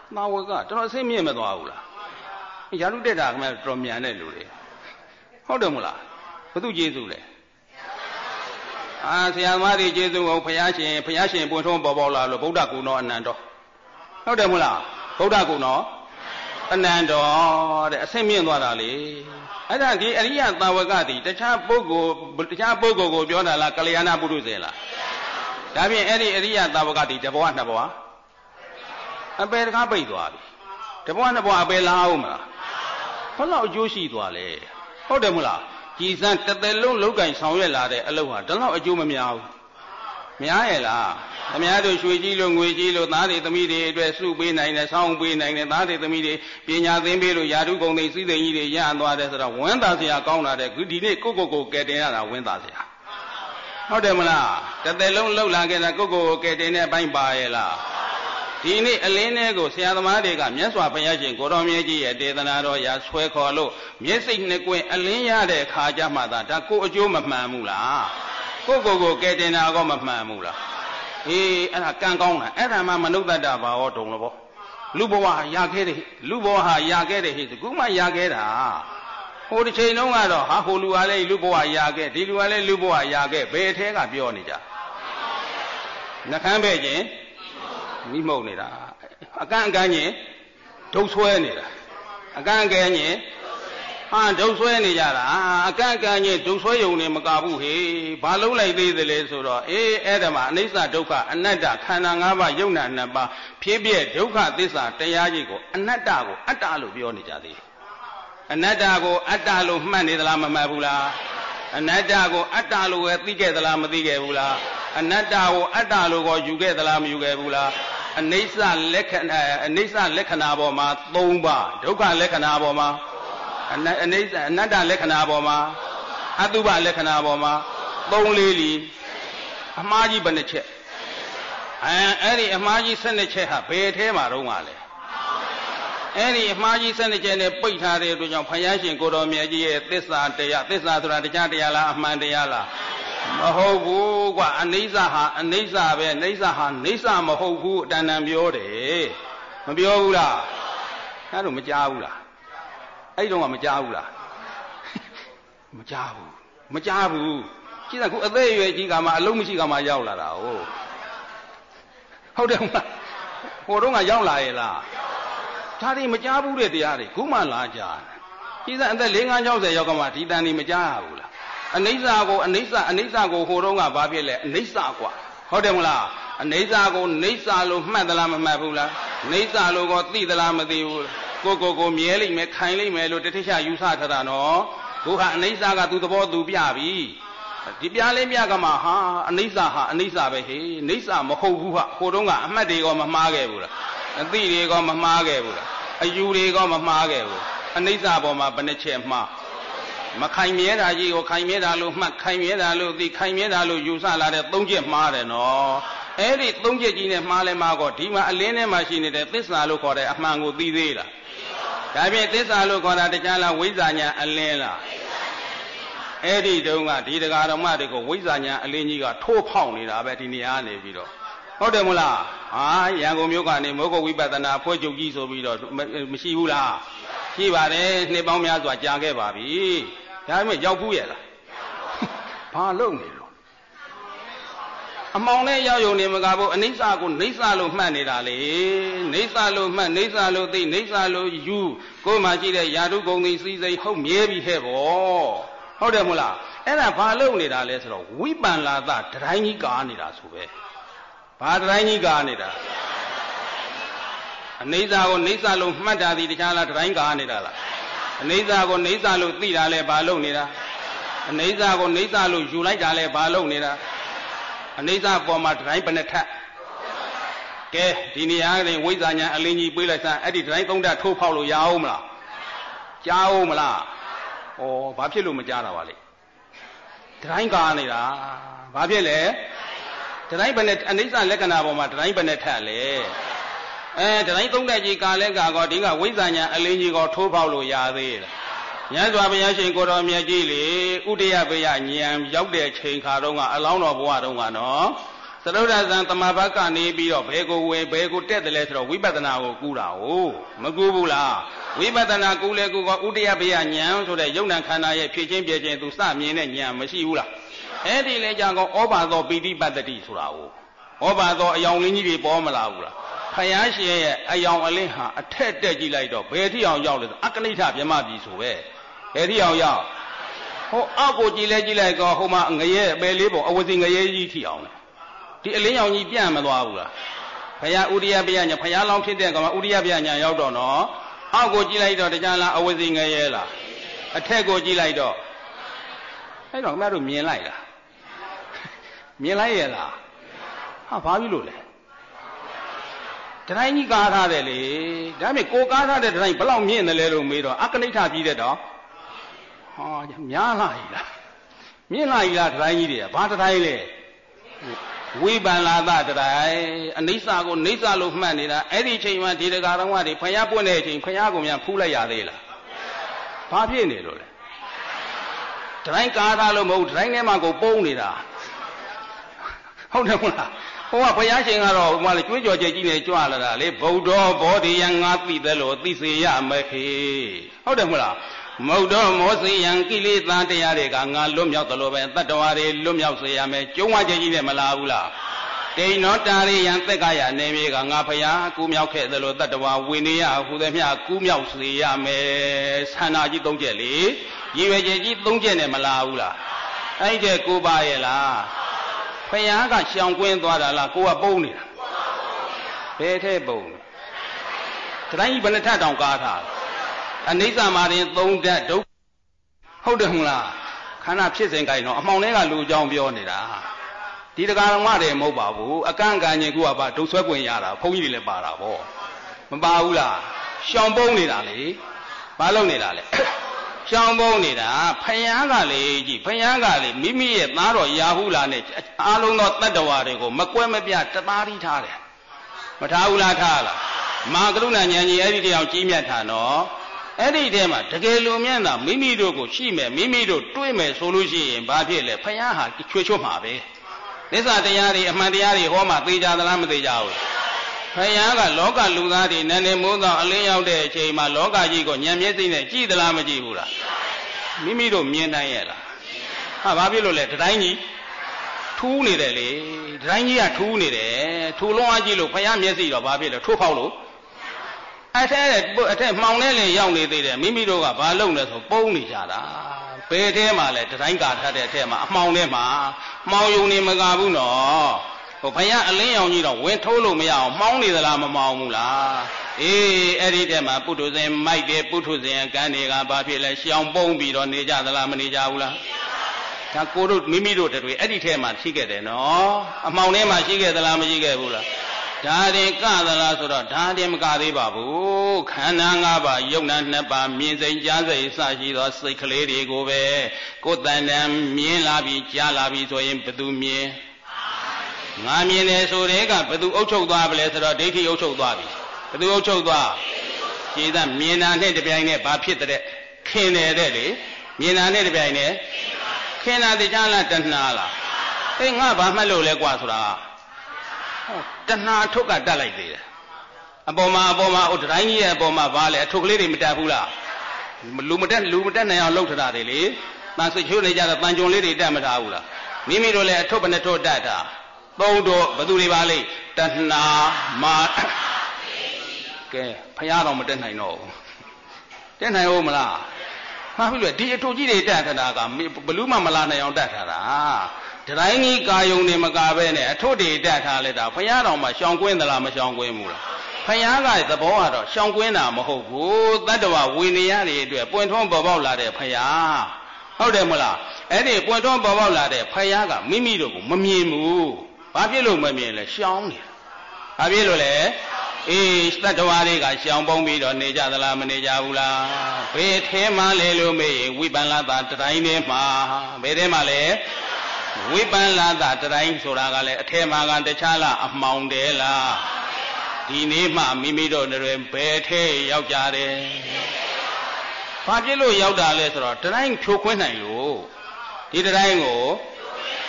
Speaker 2: သာဝကတော်တော်အဆင့်မြင့်မသွားဘူးလားယာရုတက်တာကမှတော်မြန်တဲ့လူတွေဟုတ်တယ်မလားဘုသူကျေးဇူးလဲအာဆရာသမားတွေကျေးဇူးကိုဘုရားရှင်ဘုရားရှင်ပွင့်ထုံးပေါ်ပေါ်လာလို့ဗုဒ္ဓကုဏောအနန္တောဟုတ်တယ်မလားဗုဒ္ဓကုဏောအနန္တောတဲ့အဆင့်မြင့်သွားတာလေအဲ့ဒါဒီအရိယသာဝကတိတခြားပုဂ္ဂိုလ်တခြားပုဂ္ဂိုလ်ကိုပြောတာလားကလျာဏပုရုဇဉ်လားဒါဖြင့်အဲ့ဒီအရိယသာဝကတိတဘဝနှစ်ဘဝအပေတကားပိတ်သွားပြီတဘဝနှစ်ဘဝအပေလာအောင်မလားဘယ်လောက်အကျိုးရှိသွားလဲဟုတ်တယ်မလားကြည်စမ်းတစ်သက်လုံးလောက်ကင်ဆောင်ရွက်လာတဲ့အလုပ်ဟာဒါတော့အကျိုးမများဘူးများရဲ့လားအများတို့ရွှေကြီးလို့ငွေကြီးလို့သားတွေသမီးတွေအတွက်စုပေးနိုင်တယ်ဆောင်းပေးနိုင်တယ်သားတွေသမီးတွေပညာသင်ပေးလို့ယာတုဂုံတွေစီးစိမ်ကြီးတွေရသွားတယ်ဆိုတော့ဝမ်းသာစရာကောင်းလာတယ်ဒီနေ့ကိုကိုကိုကဲတင်ရတာဝမ်းသာစရာဟုတ်တယ်မလားတစ်သက်လုံးလှုပ်လာခဲ့တာကိုကိုကိုကဲတင်တဲ့အပိုင်းပါရဲ့လားဒီနေ့အလင်းထဲကိုဆရာသမားတွေကမြတ်စွာဘုရားရှင်ကိုတော်မြတ်ကြီးရဲ့ဒေသနာတော်ရာဆွဲခေါ်လို့မျက်စိနှစ်ကွင်းအလင်းရတဲ့ခါကြမှသာဒါကိုအကျိုးမမှန်ဘူးလားကိုကိုကိုကဲတင်တာကောမမှန်ဘူးလားအေးအဲ့ဒါကံကောင်းတာအဲ့ဒါမှမနုဿတ္တဘာဟောတုံလို့ပေါ့လူဘဝရခဲ့တယ်လူဘဝဟာရခဲ့တယ်ဟိစကူမှရခဲ့တာဟိုတစ်ချိန်လုံးကတော့ဟာဟိုလူကလည်းလူဘဝရခဲ့ဒီလူကလည်းလူဘဝရခဲ့ဘယ်ထဲကပြောနေကြနှခမ်းပဲ့ခြင်းမိမုံနေတာအကန့်အကန့်ချင်းဒုတ်ဆွဲနေတာအကန့်အကန့်ချင်းဟာဒုတ်ဆွဲနေကြတာအကန့်အကန့်ချင်းဒုတ်ဆွဲယုံနေမကဘူးဟေးဘာလုံးလိုက်သေးသလဲဆိုတော့အေးအဲ့ဒါမှအနိစ္စဒုက္ခအနတ္တခန္ဓာ၅ပါးယုံနာနှစ်ပါးဖြစ်ပြဒုက္ခသစ္စာတရားကြီးကိုအနတ္တကိုအတ္တလို့ပြောနေကြသေးတယ်အနတ္တကိုအတ္တလို့မှတ်နေသလားမမှတ်ဘူးလားအနတ္တကိုအတ္တလို့ပဲသိခဲ့သလားမသိခဲ့ဘူးလားအနတ္တကိုအတ္တလို့ကိုယူခဲ့သလားမယူခဲ့ဘူးလားအနိစ္စလက္ခဏာအနိစ္စလက္ခဏာပေါ်မှာ၃ပါးဒုက္ခလက္ခဏာပေါ်မှာအနိစ္စအနတ္တလက္ခဏာပေါ်မှာအတုပလက္ခဏာပေါ်မှာ၃လေးလီအမှားကြီးဘယ်နှချက်အဲအဲ့ဒီအမှားကြီး၁၂ချက်ဟာဘယ်ထဲမှာတော့ငါလဲအဲ့ဒီအမှားကြီး၁၂ချက်နဲ့ပိတ်ထားတဲ့အတွက်ကြောင့်ဘုရားရှင်ကိုတော်မြတ်ကြီးရဲ့သစ္စာတရားသစ္စာဆိုတာတရားတရားလားအမှန်တရားလားမဟုတ်ဘူးကွာအနိစ္စဟာအနိစ္စပဲအနိစ္စဟာနိစ္စမဟုတ်ဘူးအတန်တန်ပြောတယ်မပြောဘူးလားအဲ့လိုမကြားဘူးလားအဲ့ဒီတော့ကမကြားဘူးလားမကြားဘူးမကြားဘူးကြည့်တာခုအသက်အရွယ်ကြီးကမှအလုံးမရှိကမှရောက်လာတာဟုတ်ဟုတ်တယ်မလားဟိုတော့ကရောက်လာရဲ့လားဒါတွေမကြားဘူးတဲ့တရားတွေခုမှလာကြားကြည့်တာအသက်၄၅၆၀ရောက်ကမှဒီတန်တွေမကြားဘူးလားအနိစ္စကိုအနိစ္စအနိစ္စကိုဟိုတော့ကဘာဖြစ်လဲအနိစ္စกว่าဟုတ်တယ်မလားအနိစ္စကိုနိစ္စလို့မှတ်သလားမမှတ်ဘူးလားနိစ္စလို့ကိုသိသလားမသိဘူးကိုကိုကိုမြဲလိမ့်မယ်ခိုင်လိမ့်မယ်လို့တတိယယူဆထားတာနော်ကိုဟာအနိစ္စကသူသဘောသူပြပြီဒီပြလေးပြကမှဟာအနိစ္စဟာအနိစ္စပဲဟေးနိစ္စမဟုတ်ဘူးဟာဟိုတော့ကအမှတ်တွေကမမှားခဲ့ဘူးလားအသိတွေကမမှားခဲ့ဘူးလားအယူတွေကမမှားခဲ့ဘူးအနိစ္စပေါ်မှာဘယ်နှချက်မှားမခိုင်မြဲတာကြီးကိုခိုင်မြဲတာလို့မှတ်ခိုင်မြဲတာလို့သိခိုင်မြဲတာလို့ယူဆလာတဲ့သုံးချက်မှားတယ်နော်အဲ့ဒီသုံးချက်ကြီးနဲ့မှားလဲမှာတော့ဒီမှာအလင်းထဲမှာရှိနေတဲ့သစ္စာလို့ခေါ်တဲ့အမှန်ကိုသိသေးလားဒါဖြင့်သစ္စာလို့ခေါ်တာတရားလားဝိဇ္ဇာညာအလင်းလားအဲ့ဒီတုန်းကဒီတရားတော်မတွေကိုဝိဇ္ဇာညာအလင်းကြီးကထိုးဖောက်နေတာပဲဒီနေရာနေပြီးတော့ဟုတ်တယ်မလားဟာရန်ကုန်မြို့ကနေမောဂဝိပဿနာအဖွဲ့ချုပ်ကြီးဆိုပြီးတော့မရှိဘူးလားရှိပါတယ်နှစ်ပေါင်းများစွာကြာခဲ့ပါပြီဒါပေမဲ့ရောက်ဘူးရဲ့လားဘာလုပ်နေလို့အမောင်နဲ့ရောက်ရုံနေမကဘူးအနိစ္စကိုနိစ္စလို့မှတ်နေတာလေနိစ္စလို့မှတ်နိစ္စလို့သိနိစ္စလို့ယူကိုယ်မှရှိတဲ့ယာတုဂုံသိစည်းစိမ်ဟုတ်မြဲပြီဟဲ့ဗောဟုတ်တယ်မို့လားအဲ့ဒါဘာလုပ်နေတာလဲဆိုတော့ဝိပန္လာသတတိုင်းကြီးကားနေတာဆိုပဲဘာတတိုင်းကြီးကားနေတာအနိစ္စကိုနိစ္စလို့မှတ်တာဒီတခြားလားတတိုင်းကားနေတာလားအနိစ္စကိုနိစ္စလို့သိတာလဲဘာလုပ်နေတာအနိစ္စကိုနိစ္စလို့ယူလိုက်တာလဲဘာလုပ်နေတာအနိစ္စပေါ်မှာတတိုင်းဘယ်နှထပ်ကဲဒီနေရာကနေဝိဇ္ဇာညာအလင်းကြီးပေးလိုက်စမ်းအဲ့ဒီတတိုင်းသုံးထပ်ထိုးဖောက်လို့ရအောင်မလားကြားအောင်မလားဩဘာဖြစ်လို့မကြားတာပါလဲတတိုင်းကားနေတာဘာဖြစ်လဲတတိုင်းဘယ်နဲ့အနိစ္စလက္ခဏာပေါ်မှာတတိုင်းဘယ်နဲ့ထပ်လဲအဲတတိုင်းသုံးတဲ့ကြီးကာလဲကာကောဒီကဝိဇ္ဇာညာအလင်းကြီးကိုထိုးပေါက်လို့ရသေးတယ်မြတ်စွာဘုရားရှင်ကိုတော်မြတ်ကြီးလေဥဒယဘေယဉာဏ်ရောက်တဲ့ချိန်ခါတုန်းကအလောင်းတော်ဘဝတုန်းကနော်သရုပ်ဒါဇံတမဘကနေပြီးတော့ဘယ်ကိုဝင်ဘယ်ကိုတက်တယ်လဲဆိုတော့ဝိပဿနာကိုကူးတာဟုတ်မကူးဘူးလားဝိပဿနာကူးလဲကူးကဥဒိယဘယဉာဏ်ဆိုတဲ့ယုံ nant ခန္ဓာရဲ့ဖြစ်ချင်းပြည့်ချင်းသူစမြင်တဲ့ဉာဏ်မရှိဘူးလားအဲ့ဒီလေကြောင့်ဩဘာသောပိဋိပတ္တိဆိုတာဟုတ်ဩဘာသောအယောင်လင်းကြီးတွေပေါ်မလာဘူးလားဖယားရှင်ရဲ့အယောင်အလင်းဟာအထက်တက်ကြည့်လိုက်တော့ဘယ်ထိအောင်ရောက်လဲဆိုအကနိဋ္ဌဗြဟ္မပြီဆိုပဲဘယ်ထိအောင်ရောက်ဟိုအောက်ကိုကြည့်လဲကြည့်လိုက်တော့ဟိုမှာငရဲအပယ်လေးပုံအဝစီငရဲကြီးထိအောင်လေဒီအလင်းရောင်ကြီးပြန့်မသွားဘူးလားဖယားဥဒိယပယညာဖယားလောင်းဖြစ်တဲ့ကောင်ဥဒိယပယညာရောက်တော့နော်အောက်ကိုကြည့်လိုက်တော့တရားလားအဝစီငရဲလားအထက်ကိုကြည့်လိုက်တော့အဲ့တော့ခင်ဗျားတို့မြင်လိုက်လားမြင်လိုက်ရဲ့လားဟာဘာဖြစ်လို့လဲတတိုင်းကြီးကားထားတယ်လေဒါပေမဲ့ကိုကားထားတဲ့တတိုင်းဘလောက်မြင့်တယ်လဲလို့မေးတော့အကနိဋ္ဌပြီးတဲ့တော့ဟာများလာပြီလားမြင့်လာပြီလားတတိုင်းကြီးတွေကဘာတတိုင်းလဲဝိပန္လာသတတိုင်းအနိစ္စကိုနိစ္စလို့မှတ်နေတာအဲ့ဒီချိန်မှာဒီတကာတော်ကတွေဖယားပွင့်တဲ့အချိန်ဖယားကိုများဖူးလိုက်ရသေးလားဘာဖြစ်နေလို့လဲတတိုင်းကားထားလို့မဟုတ်တတိုင်းထဲမှာကိုပုံးနေတာဟုတ်တယ်မလားဟိုကဘုရားရှင်ကတော့ဟိုမှာလေကြွေးကြော်ကြဲကြီးနေကြွလာတာလေဗုဒ္ဓဘောဓိယံငါသိတယ်လို့သိစေရမယ်ခေဟုတ်တယ်မလားမௌဒ္ဓမောစေယံကိလေသာတရားတွေကငါလွတ်မြောက်တယ်လို့ပဲတတ္တဝါတွေလွတ်မြောက်စေရမယ်ကျုံးဝကြဲကြီးနဲ့မလားဘူးလားတိန်နောတာရိယံသက်ကရနေမြေကငါဘုရားကူးမြောက်ခဲ့တယ်လို့တတ္တဝါဝိနည်းဟူသည်မြကူးမြောက်စေရမယ်ဆန္ဒကြီးသုံးချက်လေရည်ရွယ်ချက်ကြီးသုံးချက်နဲ့မလားဘူးလားအဲ့ဒီကိုပါရဲ့လားဖယားကရှောင်ကွင်းသွားတာလားကိုကပုံးနေတာဘယ်ထဲပုံးလဲတတိုင်းကြီးဘယ်နှထတောင်ကားထားအနိစ္စမှာတင်သုံးဓာတ်ဒုက္ခဟုတ်တယ်မလားခန္ဓာဖြစ်စဉ်ကိုင်းတော့အမှောင်ထဲကလူအကြောင်းပြောနေတာဒီတကားတော်မတည်းမဟုတ်ပါဘူးအကန့်အကန်ကြီးကပါဒုဆွဲပွင့်ရတာဘုန်းကြီးတွေလည်းပါတာဗောမပါဘူးလားရှောင်ပုံးနေတာလေဘာလုပ်နေတာလဲရှောင်ပုံးနေတာဖယားကလေကြည့်ဖယားကလေမိမိရဲ့သားတော်ရာဟုလာနဲ့အားလုံးသောတတ္တဝါတွေကိုမကွဲမပြတ်တသားရီးထားတယ်မထားဘူးလားထားလားမဟာကရုဏာဉာဏ်ကြီးအဲ့ဒီတရားကြီးမြတ်တာနော်အဲ့ဒီထဲမှာတကယ်လူမြတ်တာမိမိတို့ကိုရှိမယ်မိမိတို့တွေးမယ်ဆိုလို့ရှိရင်ဘာဖြစ်လဲဖယားဟာချွေချွတ်မှာပဲသစ္စာတရားတွေအမှန်တရားတွေဟောမှသိကြသလားမသိကြဘူးဖယားကလောကလူသားတွေနန်းနေမိုးသောအလင်းရောက်တဲ့အချိန်မှာလောကကြီးကိုဉာဏ်မျက်စိနဲ့ကြည့်သလားမကြည့်ဘူးလားမိမိတို့မြင်နိုင်ရဲ့လားဟာဘာဖြစ်လို့လဲတတိုင်းကြီးထူးနေတယ်လေတတိုင်းကြီးကထူးနေတယ်ထူလုံးအားကြည့်လို့ဖယားမျက်စိတော့ဘာဖြစ်လဲထိုးဖောက်လို့အထက်အထက်မှောင်နဲ့လေရောက်နေသေးတယ်မိမိတို့ကဘာလုပ်လဲဆိုပုံးနေကြတာဘယ်ထဲမှာလဲတတိုင်းကာထားတဲ့အထက်မှာအမှောင်ထဲမှာမှောင်ယုံနေမကဘူးနော်ဟိုဘုရားအလင်းရောင်ကြီးတော့ဝင်ထိုးလို့မရအောင်မှောင်းနေသလားမမှောင်းဘူးလားအေးအဲ့ဒီထဲမှာပုထုဇဉ်မိုက်တယ်ပုထုဇဉ်ကန်းတွေကဘာဖြစ်လဲရှောင်ပုံးပြီးတော့နေကြသလားမနေကြဘူးလားဒါကိုတို့မိမိတို့တွေအဲ့ဒီထဲမှာရှိခဲ့တယ်နော်အမှောင်ထဲမှာရှိခဲ့သလားမရှိခဲ့ဘူးလားဒါတင်ကသလားဆိုတော့ဒါတင်မကသေးပါဘူးခန္ဓာ၅ပါးယုံနာနှစ်ပါးမြင်စိတ်ကြားစိတ်အစရှိသောစိတ်ကလေးတွေကိုပဲကိုယ်တန်တန်မြင်လာပြီးကြားလာပြီးဆိုရင်ဘယ်သူမြင်ငါမြင်တယ်ဆိုတဲ့ကဘယ်သူအုပ်ချုပ်သွားပလဲဆိုတော့ဒိဋ္ဌိအုပ်ချုပ်သွားပြီဘယ်သူအုပ်ချုပ်သွားခြေသာမြင်တာနဲ့တပြိုင်နက်ဘာဖြစ်တဲ့ခင်တယ်တဲ့လေမြင်တာနဲ့တပြိုင်နက်ခင်တာတရားလားတဏှာလားအေးငါဘာမှတ်လို့လဲกว่าဆိုတာတဏှာထုတ်ကတက်လိုက်သေးတယ်အပေါ်မှာအပေါ်မှာဟိုတိုင်းကြီးရဲ့အပေါ်မှာဘာလဲအထုတ်ကလေးတွေမတက်ဘူးလားလူမတက်လူမတက်နိုင်အောင်လှုပ်ထတာတွေလေတန်ဆွချိုးနေကြတော့တန်ကြုံလေးတွေတက်မထားဘူးလားမိမိတို့လည်းအထုတ်ဘယ်နှထုတ်တက်တာသုံးတော့ဘသူတွေပါလိမ့်တဏှာမာကဲဖယားတော်မတက်နိုင်တော့ဘူးတက်နိုင်ဦးမလားမှားပြီလေဒီအထုကြီးတွေတက်ထတာကဘလူးမှမလာနိုင်အောင်တက်ထတာတတိုင်းကြီးကာယုံနေမကပဲနဲ့အထုတွေတက်ထားလဲတာဖယားတော်မှရှောင်ကွင်းသလားမရှောင်ကွင်းဘူးလားဖယားကသဘောကတော့ရှောင်ကွင်းတာမဟုတ်ဘူးတတ္တဝဝိနည်းရတွေအတွက်ပွင့်ထွန်းပေါ်ပေါက်လာတဲ့ဖယားဟုတ်တယ်မလားအဲ့ဒီပွင့်ထွန်းပေါ်ပေါက်လာတဲ့ဖယားကမိမိတို့ကိုမမြင်ဘူးဘာဖြစ်လို့မမြင်လဲရှောင်နေတာဘာဖြစ်လို့လဲအေးတတ္တဝါတွေကရှောင်ပုံးပြီးတော့နေကြသလားမနေကြဘူးလားဘယ်ထဲမှာလဲလို့မေးရင်ဝိပန္နတာတတိုင်းထဲမှာဘယ်ထဲမှာလဲဝိပန္နတာတတိုင်းဆိုတာကလည်းအထဲမှာကတခြားလားအမှောင်တယ်လားဒီနေ့မှမိမိတို့တွေဘယ်ထဲရောက်ကြတယ်ဘာဖြစ်လို့ရောက်တာလဲဆိုတော့တတိုင်းဖြိုခွင်းနိုင်လို့ဒီတတိုင်းကို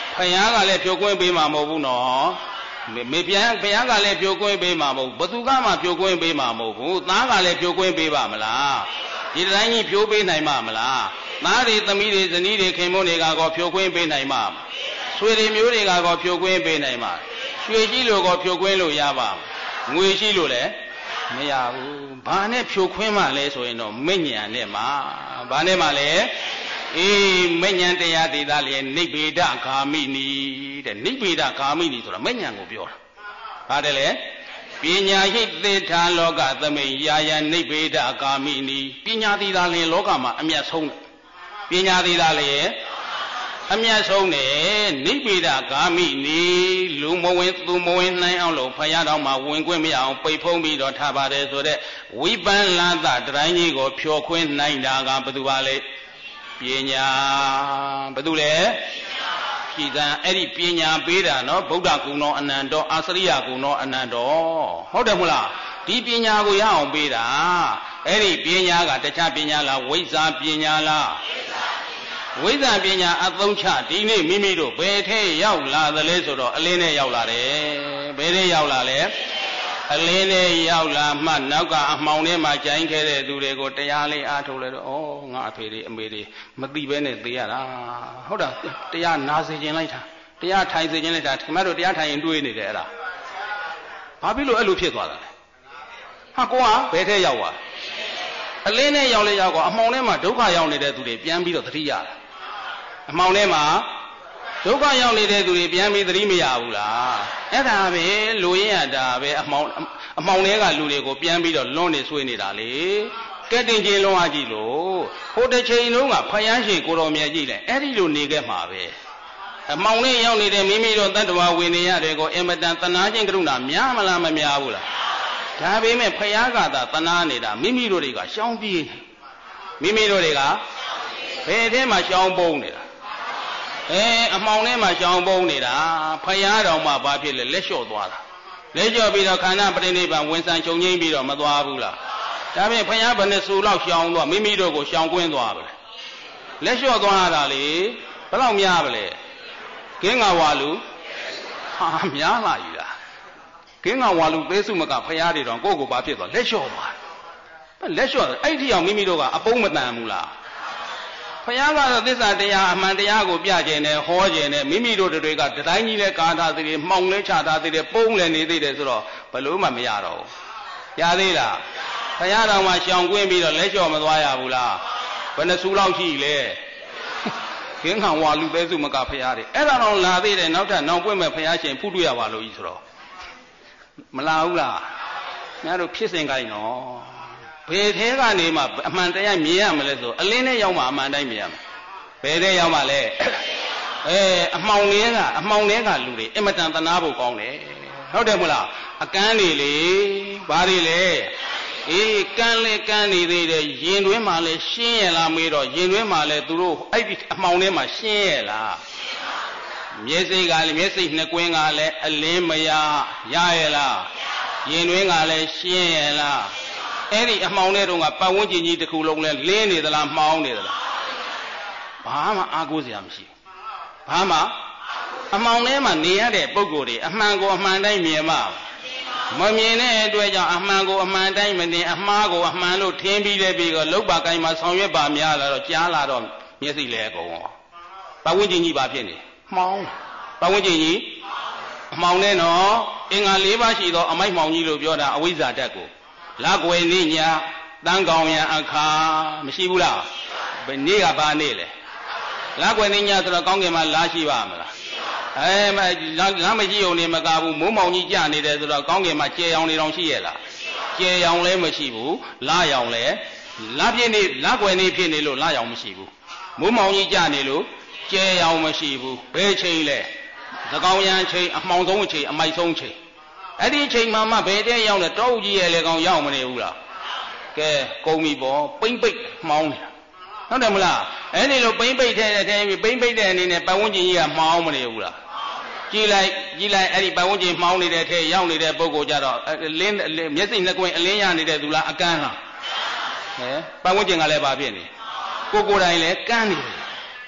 Speaker 2: ဖယားကလည်းဖြိုခွင်းပေးမှာမဟုတ်ဘူးနော်မေပြန်ဖယားကလည်းဖြိုခွင်းပေးမှာမဟုတ်ဘသူကမှဖြိုခွင်းပေးမှာမဟုတ်ဘူးသားကလည်းဖြိုခွင်းပေးပါမလားဒီတိုင်းကြီးဖြိုးပေးနိုင်မှာမလားသားတွေသမီးတွေဇနီးတွေခင်မွန်းတွေကကောဖြိုခွင်းပေးနိုင်မှာဆွေတွေမျိုးတွေကကောဖြိုခွင်းပေးနိုင်မှာရွှေရှိလို့ကောဖြိုခွင်းလို့ရပါငွေရှိလို့လည်းမရဘူးဘာနဲ့ဖြိုခွင်းမှလဲဆိုရင်တော့မဉ္ဇဏ်နဲ့မှာဘာနဲ့မှလဲအေးမဉ္ဇဏ်တရားဒေသလေနိဗ္ဗေဒဂါမိနီတဲ့နိဗ္ဗေဒဂါမိနီဆိုတာမဉ္ဇဏ်ကိုပြောတာဘာတယ်လဲပညာဟိသေထာလောကသမိယာယနိဗ္ဗေဒဂါမိနီပညာဒေသလေလောကမှာအမြတ်ဆုံးပညာဒေသလေအမြတ်ဆုံးတယ်နိဗ္ဗေဒဂါမိနီလူမဝင်သူမဝင်နိုင်အောင်လို့ဖယားတော်မှာဝင်ခွင့်မရအောင်ပိတ်ဖုံးပြီးတော့ထားပါတယ်ဆိုတဲ့ဝိပန္နသတတိုင်းကြီးကိုဖြောခွင်းနိုင်တာကဘယ်သူပါလဲပညာဘယ်သူလဲပြည်သာအဲ့ဒီပညာပေးတာနော်ဗုဒ္ဓဂုဏ်တော်အနန္တောအာစရိယဂုဏ်တော်အနန္တောဟုတ်တယ်မဟုတ်လားဒီပညာကိုရအောင်ပေးတာအဲ့ဒီပညာကတခြားပညာလားဝိဇ္ဇာပညာလားဝိဇ္ဇာပညာအသုံးချဒီနေ့မိမိတို့ဘယ်ထဲရောက်လာသလဲဆိုတော့အလင်းနဲ့ရောက်လာတယ်ဘယ်ထဲရောက်လာလဲအလင်းနဲ့ရောက်လာမှနောက်ကအမှောင်ထဲမှာကြိုင်းခဲ့တဲ့သူတွေကိုတရားလေးအားထုတ်လဲတော့ဩငါအဖေတွေအမေတွေမသိဘဲနဲ့သိရတာဟုတ်တာတရားနာစေခြင်းလိုက်တာတရားထိုင်စေခြင်းလိုက်တာခင်ဗျားတို့တရားထိုင်ရင်တွေးနေတယ်အဲ့ဒါဘာဖြစ်လို့အဲ့လိုဖြစ်သွားတာလဲဟာကိုကဘယ်ထဲရောက်သွားအလင်းနဲ့ရောက်လဲရောက်ကောအမှောင်ထဲမှာဒုက္ခရောက်နေတဲ့သူတွေပြန်ပြီးတော့သတိရတာအမှောင်ထဲမှာဒုက္ခရောက်နေတဲ့သူတွေပြန်ပြီးသတိမရဘူးလားအဲ့ဒါပဲလူရင်းရတာပဲအမှောင်အမှောင်ထဲကလူတွေကိုပြန်ပြီးတော့လွန်းနေဆွေးနေတာလေကဲတင်ချင်းလွန်းအားကြည့်လို့ဟိုတစ်ချိန်လုံးကဖယားရှင်ကိုတော်မြတ်ကြည့်လိုက်အဲ့ဒီလိုနေခဲ့မှာပဲအမှောင်ထဲရောက်နေတဲ့မိမိတို့တတ္တဝါဝိနည်းတွေကိုအင်မတန်တနာချင်းကရုဏာများမလားမများဘူးလားဒါပေမဲ့ဖယားကသာတနာနေတာမိမိတို့တွေကရှောင်ပြေးမိမိတို့တွေကဘယ်ထဲမှာရှောင်ပုံးနေတာအဲအမှောင်ထဲမှာရှောင်ပုံးနေတာဖယားတော်မှဘာဖြစ်လဲလက်လျှော့သွားတာလက်လျှော့ပြီးတော့ခန္ဓာပရိနိဗ္ဗာန်ဝင်ဆံချုပ်ငိမ့်ပြီးတော့မသွားဘူးလားဒါဖြင့်ဖယားဘယ်နဲ့ဆူလောက်ရှောင်သွားမိမိတို့ကိုရှောင်ကွင်းသွားပါလေလက်လျှော့သွားရတာလေဘယ်လောက်များပါလဲကင်းငါဝါလူဟာများလာယူတာကင်းငါဝါလူသေးစုမကဖယားတွေတော့ကိုယ့်ကိုဘာဖြစ်သွားလက်လျှော့သွားလက်လျှော့အဲ့ဒီအောင်မိမိတို့ကအပုံးမတန်ဘူးလားဖယားကတော့သစ္စာတရားအမှန်တရားကိုပြခြင်းနဲ့ဟောခြင်းနဲ့မိမိတို့တွေကတတိုင်းကြီးလဲကာထားသေးတယ်မှောင်လဲချထားသေးတယ်ပုံးလဲနေသေးတယ်ဆိုတော့ဘယ်လို့မှမရတော့ဘူးရသေးလားဖယားတော်မှာရှောင်ကွင်းပြီးတော့လက်လျှော့မသွားရဘူးလားဘယ်နှဆူလောက်ရှိလဲခင်းခံဝါလူပဲစုမကဖယားတွေအဲ့ဒါတော့လာသေးတယ်နောက်ထပ်နောက်ပွင့်မဲ့ဖယားရှင်ဖူးတွေ့ရပါလို့ကြီးဆိုတော့မလာဘူးလားများတို့ဖြစ်စဉ်ကိုင်းနော်ဘယ်ထဲကနေမှအမှန်တရားမြင်ရမလဲဆိုအလင်းနဲ့ရောက်မှအမှန်တိုင်းမြင်ရမှာဘယ်ထဲရောက်မှလဲအဲအမှောင်တွေကအမှောင်တွေကလူတွေအင်မတန်သနာဖို့ကောင်းတယ်ဟုတ်တယ်မဟုတ်လားအကန်းတွေလေဘာတွေလဲအေးကန်းလေကန်းနေသေးတယ်ရင်တွင်းမှာလဲရှင်းရလားမေးတော့ရင်တွင်းမှာလဲသူတို့အဲ့ဒီအမှောင်ထဲမှာရှင်းရလားမျက်စိကလည်းမျက်စိနှစ်ကွင်းကလည်းအလင်းမရရရလားရင်တွင်းကလည်းရှင်းရလားအဲ့ဒီအမှောင်ထဲတုန်းကပတ်ဝန်းကျင်ကြီးတစ်ခုလုံးလဲလင်းနေသလားမှောင်နေသလားဘာမှအားကိုးစရာမရှိဘာမှအမှောင်ထဲမှာနေရတဲ့ပုံကိုယ်တွေအမှန်ကိုအမှန်တိုင်းမြင်မှာမမြင်တဲ့အတွက်ကြောင့်အမှန်ကိုအမှန်တိုင်းမမြင်အမှားကိုအမှန်လို့ထင်ပြီးတဲ့ပြီးတော့လောက်ပါကိုင်းမှာဆောင်ရွက်ပါများလာတော့ကြားလာတော့မျက်စိလဲအကုန်ပတ်ဝန်းကျင်ကြီးဘာဖြစ်နေမှောင်ပတ်ဝန်းကျင်ကြီးအမှောင်နဲ့နော်အင်္ဂါ၄ပါးရှိသောအမိုက်မှောင်ကြီးလို့ပြောတာအဝိဇ္ဇာဓာတ်ကိုလက်ွယ်နေညာတန်းကောင်ရန်အခါမရှိဘူးလားဘယ်နေ့ကဘာနေ့လဲလက်ွယ်နေညာဆိုတော့ကောင်းကင်မှာလာရှိပါမလားအဲမလမ်းမရှိုံနေမကဘူးမိုးမောင်ကြီးကြနေတယ်ဆိုတော့ကောင်းကင်မှာကျဲရောင်နေတောင်ရှိရဲ့လားကျဲရောင်လည်းမရှိဘူးလာရောင်လည်းလာပြည့်နေလက်ွယ်နေဖြစ်နေလို့လာရောင်မရှိဘူးမိုးမောင်ကြီးကြနေလို့ကျဲရောင်မရှိဘူးဘယ်ချိန်လဲသကောင်ရန်ချိန်အမှောင်ဆုံးချိန်အမိုက်ဆုံးချိန်အဲ့ဒီချိန်မှမှဘယ်တဲ့ရောက်လဲတောအုပ်ကြီးရဲ့လေကောင်ရောက်မနေဘူးလားကဲကုံပြီပေါ့ပိမ့်ပိတ်မှောင်းနေတာဟုတ်တယ်မလားအဲ့ဒီလိုပိမ့်ပိတ်တဲ့တဲ့ပိမ့်ပိတ်တဲ့အနေနဲ့ပတ်ဝန်းကျင်ကြီးကမှောင်းမနေဘူးလားကြည်လိုက်ကြည်လိုက်အဲ့ဒီပတ်ဝန်းကျင်မှောင်းနေတဲ့ထဲရောက်နေတဲ့ပုဂ္ဂိုလ်ကြတော့လင်းမျက်စိနှစ်ကွင်းအလင်းရနေတဲ့သူလားအကန်းလားဟဲ့ပတ်ဝန်းကျင်ကလည်းဘာဖြစ်နေကိုကိုယ်တိုင်လည်းကန်းနေတယ်က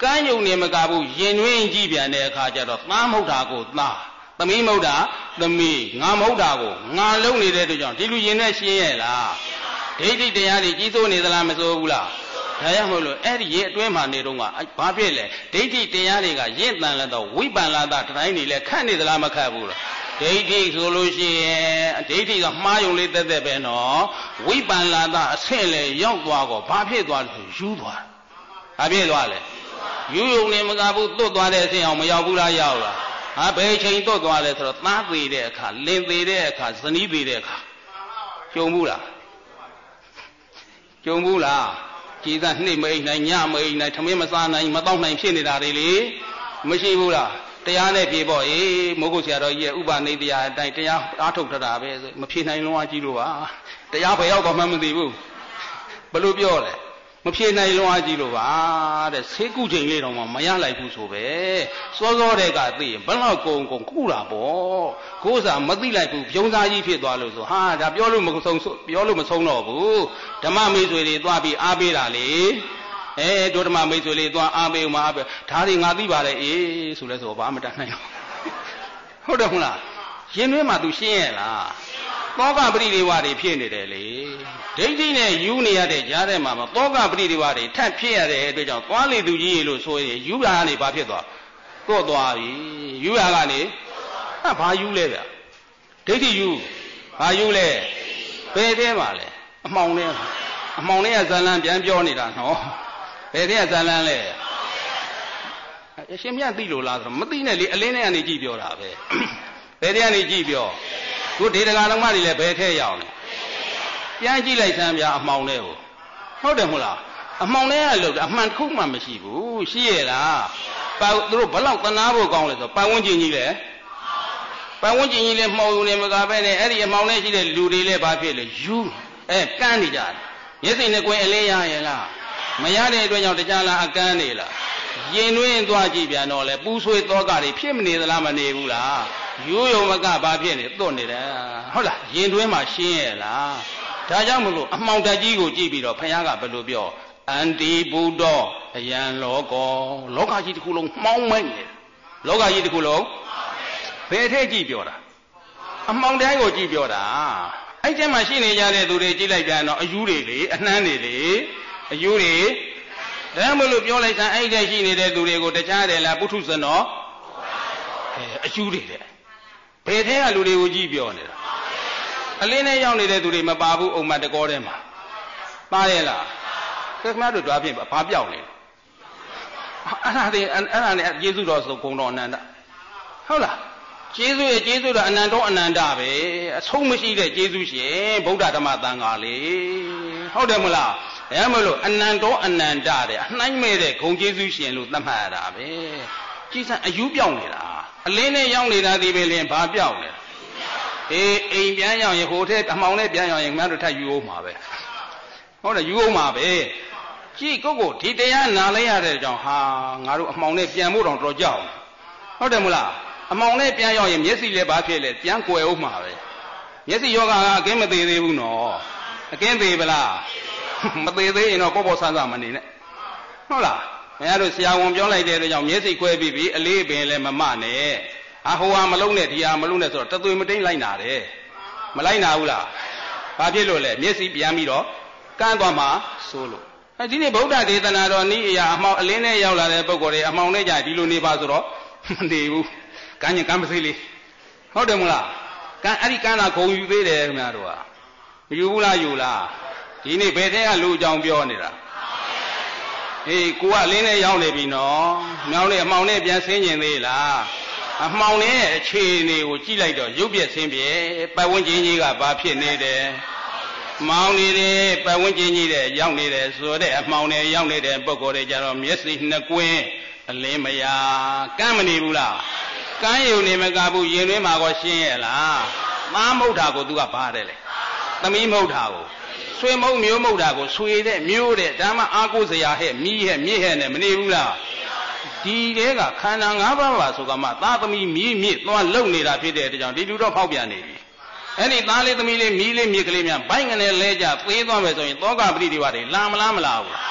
Speaker 2: ကမ်းယုံနေမကဘူးရင်တွင်းကြည့်ပြန်တဲ့အခါကျတော့သားမဟုတ်တာကိုသားသမီးမဟုတ်တာသမီးငါမဟုတ်တာကိုငါလုံးနေတဲ့အတွက်ကြောင့်ဒီလူရင်နဲ့ရှင်းရဲ့လားဒိဋ္ဌိတရားတွေကြီးစိုးနေသလားမစိုးဘူးလားဒါရမို့လို့အဲ့ဒီရေအတွင်းမှာနေတော့ကဘာဖြစ်လဲဒိဋ္ဌိတရားတွေကရင့်တန်လာတော့ဝိပန္နတာတိုင်းနေလဲခတ်နေသလားမခတ်ဘူးလားဒိဋ္ဌိဆိုလို့ရှိရင်ဒိဋ္ဌိကမှားယုံလေးတက်တက်ပဲနော်ဝိပန္နတာအဆင့်လေရောက်သွားတော့ဘာဖြစ်သွားလဲယူသွားဘာဖြစ်သွားလဲယူယုံနေမကဘူးသွတ်သွားတဲ့အဆင့်အောင်မရောက်ဘူးလားရောက်လားဟာဘယ်ချိန်သွတ်သွားလဲဆိုတော့သားသေးတဲ့အခါလင်သေးတဲ့အခါဇနီးသေးတဲ့အခါကြုံဘူးလားကြုံဘူးလားကြည်သာနှိမ့်မအိမ်နိုင်ညမအိမ်နိုင်ထမင်းမစားနိုင်မတောက်နိုင်ဖြစ်နေတာတွေလေမရှိဘူးလားတရားနဲ့ပြေပေါ့အေးမိုးကုတ်ဆရာတော်ကြီးရဲ့ဥပနိတရားအတိုင်းတရားအားထုတ်ထတာပဲဆိုမဖြေနိုင်လုံးအားကြီးလို့ပါတရားဘယ်ရောက်တော့မှမသိဘူးဘလို့ပြောလဲမဖြေနိုင်လုံးအားကြီးလို့ပါတဲ့ဆေးကုချိန်လေးတော့မှမရလိုက်ဘူးဆိုပဲစောစောတဲ့ကသိရင်ဘယ်တော့ကုံကုံကုတာပေါ့ကိုယ်စားမသိလိုက်ဘူးပြုံးစားကြီးဖြစ်သွားလို့ဆိုဟာဒါပြောလို့မဆုံးပြောလို့မဆုံးတော့ဘူးဓမ္မမိတ်ဆွေတွေသွားပြီးအားပေးတာလေအဲဒုဓမ္မမိတ်ဆွေလေးသွားအားပေးဦးမှာအားပေးဒါတွေငါသိပါတယ်အေးဆိုလဲဆိုဘာမှမတတ်နိုင်တော့ဟုတ်တယ်မဟုတ်လားရင်တွင်းမှာ तू ရှင်းရဲ့လားသောကပရိဒေဝတွေဖြစ်နေတယ်လေဒိဋ္ဌိနဲ့ယူနေရတဲ့ကြားထဲမှာသောကပရိဒေဝတွေထပ်ဖြစ်ရတဲ့အတွက်ကြောင့်သွားလေသူကြီးလို့ဆိုရင်ယူတာကနေဘာဖြစ်သွားကို့သွားပြီယူတာကနေဟာဘာယူလဲဗျဒိဋ္ဌိယူဘာယူလဲဘယ်ထဲမှာလဲအမှောင်ထဲအမှောင်ထဲကဇလံပြန်ပြောနေတာနော်ဘယ်ထဲကဇလံလဲအရှင်မြတ်သိလို့လားဆိုတော့မသိနဲ့လေအလင်းထဲကနေကြည့်ပြောတာပဲဘယ်ထဲကနေကြည့်ပြောခုဒေသကာလုံးမတွေလည်းဘယ်ထဲရောက်လဲပြန်ကြည့်လိုက်စမ်းဗျာအမှောင်ထဲကိုဟုတ်တယ်မဟုတ်လားအမှောင်ထဲကလို့အမှန်တစ်ခုမှမရှိဘူးရှိရဲ့လားပတ်သူတို့ဘလောက်တနာဖို့ကောင်းလဲဆိုပတ်ဝန်းကျင်ကြီးလဲပတ်ဝန်းကျင်ကြီးလဲမှောင်ုံနေမကပဲနဲ့အဲ့ဒီအမှောင်ထဲရှိတဲ့လူတွေလည်းဘာဖြစ်လဲယူအဲကန်းနေကြတယ်မျက်စိနဲ့ကိုယ်အလင်းရရဲ့လားမရတဲ့အတွက်ကြောင့်တရားလားအကန်းနေလားရင်တွင်းသွားကြည့်ပြန်တော့လဲပူဆွေးသောကတွေဖြစ်မနေသလားမနေဘူးလားရိုးရုံမကဘာဖြစ်နေသွတ်နေတယ်ဟုတ်လားရင်တွင်းမှာရှင်းရဲ့လားဒါကြောင့်မလို့အမှောင်ဓာတ်ကြီးကိုကြည့်ပြီးတော့ဘုရားကဘယ်လိုပြောအန္တိဘုဒ္ဓအယံလောကောလောကကြီးတစ်ခုလုံးမှောင်မိုက်နေလောကကြီးတစ်ခုလုံးဘယ်ထည့်ကြည့်ပြောတာအမှောင်တိုင်းကိုကြည့်ပြောတာအဲ့ကျမှရှိနေကြတဲ့သူတွေကြည့်လိုက်ပြန်တော့အယူတွေလေအနှမ်းတွေလေအယူတွေဒါမှမလို့ပြောလိုက်စမ်းအဲ့ကျရှိနေတဲ့သူတွေကိုတခြားတယ်လားပုထုဇဏောအဲအယူတွေတဲ့ဘယ်ထဲကလူတွေကိုကြည့်ပြောနေတာအလင်းနဲ့ရောက်နေတဲ့သူတွေမပါဘူးအုံမတကောထဲမှာပါရဲ့လားခက်ခမတို့တွားပြင်ဘာပြောက်နေအဲ့ဒါတွေအဲ့ဒါနဲ့ယေရှုတော်ဆိုဂုံတော်အနန္တဟုတ်လားကျေးဇူးရဲ့ကျေးဇူးတော်အနန္တောအနန္တပဲအဆုံးမရှိတဲ့ကျေးဇူးရှင်ဗုဒ္ဓဓမ္မသံဃာလေဟုတ်တယ်မလားအဲမလို့အနန္တောအနန္တတဲ့အနှိုင်းမဲ့တဲ့ဂုံကျေးဇူးရှင်လို့သတ်မှတ်ရတာပဲကြည်စံအယူပြောင်းနေတာအလင်းနဲ့ရောက်နေတာဒီပဲလင်းဘာပြောင်းလဲအေးအိမ်ပြန်ရောက်ရင်ဟိုထက်အမှောင်နဲ့ပြန်ရောက်ရင်ငါတို့ထပ်ယူအောင်မှာပဲဟုတ်တယ်ယူအောင်မှာပဲကြည်ကိုကိုဒီတရားနာလိုက်ရတဲ့ကြောင့်ဟာငါတို့အမှောင်နဲ့ပြန်ဖို့တောင်တော်ကြောက်ဟုတ်တယ်မလားအမှောင်နဲ့ပြန်ရောက်ရင်မျက်စိလည်းဘာဖြစ်လဲပြန်ကွယ်အောင်မှာပဲမျက်စိယောဂကအကင်းမသေးသေးဘူးနော်အကင်းသေးပလားမသေးသေးရင်တော့ပေါ့ပေါ့ဆန်းဆန်းမနေနဲ့ဟုတ်လားခင်ဗျားတို့ဆရာဝန်ပြောလိုက်တဲ့အတွက်ကြောင့်မျက်စိကွဲပြီးပြီအလေးပင်လည်းမမနဲ့ဟာဟိုဟာမလုံးနဲ့ဒီဟာမလုံးနဲ့ဆိုတော့တသွေးမတိန်လိုက်နာတယ်မလိုက်နာဘူးလားဘာဖြစ်လို့လဲမျက်စိပြန်ပြီးတော့ကန်းသွားမှဆိုးလို့အဲဒီနေ့ဗုဒ္ဓဒေသနာတော်ဤအရာအမှောင်အလင်းနဲ့ရောက်လာတဲ့ပုဂ္ဂိုလ်တွေအမှောင်နဲ့ကြဒီလိုနေပါဆိုတော့မနေဘူးကန်းရင်ကန်းပစိလေးဟုတ်တယ်မလားကန်းအဲ့ဒီကန်းသာဂုံယူသေးတယ်ခင်ဗျားတို့ကမယူဘူးလားယူလားဒီနေ့ဘယ်ထဲကလူအကြောင်းပြောနေတာအေးကိုကအလင်းနဲ့ရောက်နေပြီနော်မြောင်းနဲ့အမှောင်နဲ့ပြန်ဆင်းကျင်သေးလားအမှောင်နဲ့အခြေအနေကိုကြည့်လိုက်တော့ရုပ်ပြက်ဆင်းပြဲပတ်ဝန်းကျင်ကြီးကဘာဖြစ်နေတယ်မောင်းနေတယ်ပတ်ဝန်းကျင်ကြီးတဲ့ရောက်နေတယ်ဆိုတဲ့အမှောင်နဲ့ရောက်နေတဲ့ပုံကိုယ်တွေကြတော့မျက်စိနှစ်ကွင်းအလင်းမယာကမ်းမနေဘူးလားကမ်းယုံနေမကဘူးရင်တွင်းမှာကောရှင်းရဲ့လားသားမဟုတ်တာကိုသူကဘာတဲ့လေသမီးမဟုတ်တာကိုဆွေမဟုတ်မျိုးမဟုတ်တာကိုဆွေတဲ့မျိုးတဲ့ဒါမှအာကိုစရာဟဲ့မြည်ဟဲ့မြစ်ဟဲ့နဲ့မနေဘူးလားဒီတဲကခန္ဓာ၅ပါးပါဆိုကမှသားသမီးမြည်မြစ်သွားလုံနေတာဖြစ်တဲ့အတွက်ကြောင့်ဒီလူတော့ဖောက်ပြန်နေပြီအဲ့ဒီသားလေးသမီးလေးမြည်လေးမြစ်ကလေးများဘိုင်းငနဲ့လဲကြသေးသွားမယ်ဆိုရင်သောကပရိဒီဝတွေလာမလားမလားဘူး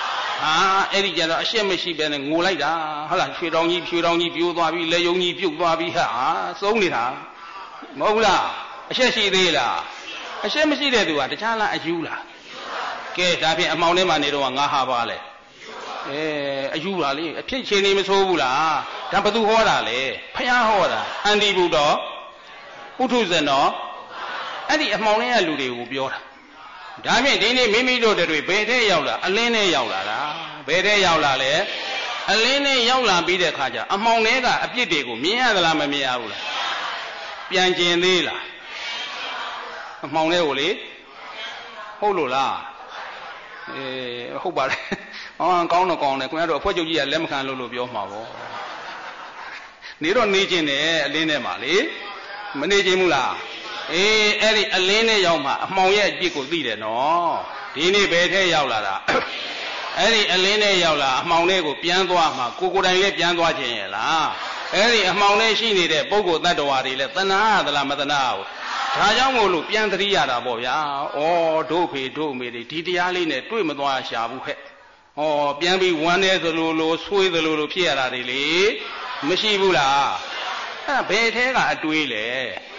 Speaker 2: 啊，အဲ့ဒီကြတော့အရှက်မရှိပဲနဲ့ငိုလိုက်တာဟုတ်လားရွှေတောင်ကြီးရွှေတောင်ကြီးပြိုးသွားပြီလက်ယုံကြီးပြုတ်သွားပြီဟာသုံးနေတာမဟုတ်ဘူးလားအရှက်ရှိသေးလားအရှက်မရှိတဲ့သူကတခြားလားအယူလားကဲဒါဖြင့်အမှောင်ထဲမှာနေတော့ငါဟာပါလေအဲအယူပါလေအဖြစ်ချင်းနေမဆိုးဘူးလားဒါဘသူဟောတာလဲဖယားဟောတာအန္တိဘုဒ္ဓပုထုဇဉ်တော်အဲ့ဒီအမှောင်ထဲကလူတွေကိုပြောတာဒါဖြင့်ဒီနေ့မိမိတို့တွေဘယ်ထဲရောက်လာအလင်းထဲရောက်လာတာဘယ်ထဲရောက်လာလဲအလင်းထဲရောက်လာပြီးတဲ့အခါကျအမှောင်ထဲကအပြစ်တွေကိုမြင်ရသလားမမြင်ရဘူးလားပြန်ကျင်သေးလားအမှောင်ထဲကိုလေဟုတ်လို့လားအေးဟုတ်ပါလေဟောကောင်းတော့ကောင်းတယ်ခင်ဗျားတို့အဖွဲ့ချုပ်ကြီးကလက်မခံလို့လို့ပြောမှာပေါ့နေတော့နေခြင်းတယ်အလင်းထဲမှာလေမနေခြင်းဘူးလားအေးအဲ့ဒီအလင်းနဲ့ရောက်မှအမှောင်ရဲ့အပြစ်ကိုသိတယ်နော်ဒီနေ့ဘယ်ထဲရောက်လာတာအဲ့ဒီအလင်းနဲ့ရောက်လာအမှောင်ထဲကိုပြန်သွားမှကိုကိုယ်တိုင်လည်းပြန်သွားခြင်းရဲ့လားအဲ့ဒီအမှောင်ထဲရှိနေတဲ့ပုဂ္ဂိုလ်တ attva တွေလည်းသနာသလားမသနာဘူးဒါကြောင့်မို့လို့ပြန်သတိရတာပေါ့ဗျာဩတို့ဖေတို့မေတွေဒီတရားလေးနဲ့တွေ့မသွားရှာဘူးဟဲ့ဩပြန်ပြီးဝမ်းနေသလိုလိုဆွေးသလိုလိုဖြစ်ရတာတွေလေမရှိဘူးလားအဲ့ဒါဘယ်ထဲကအတွေးလဲ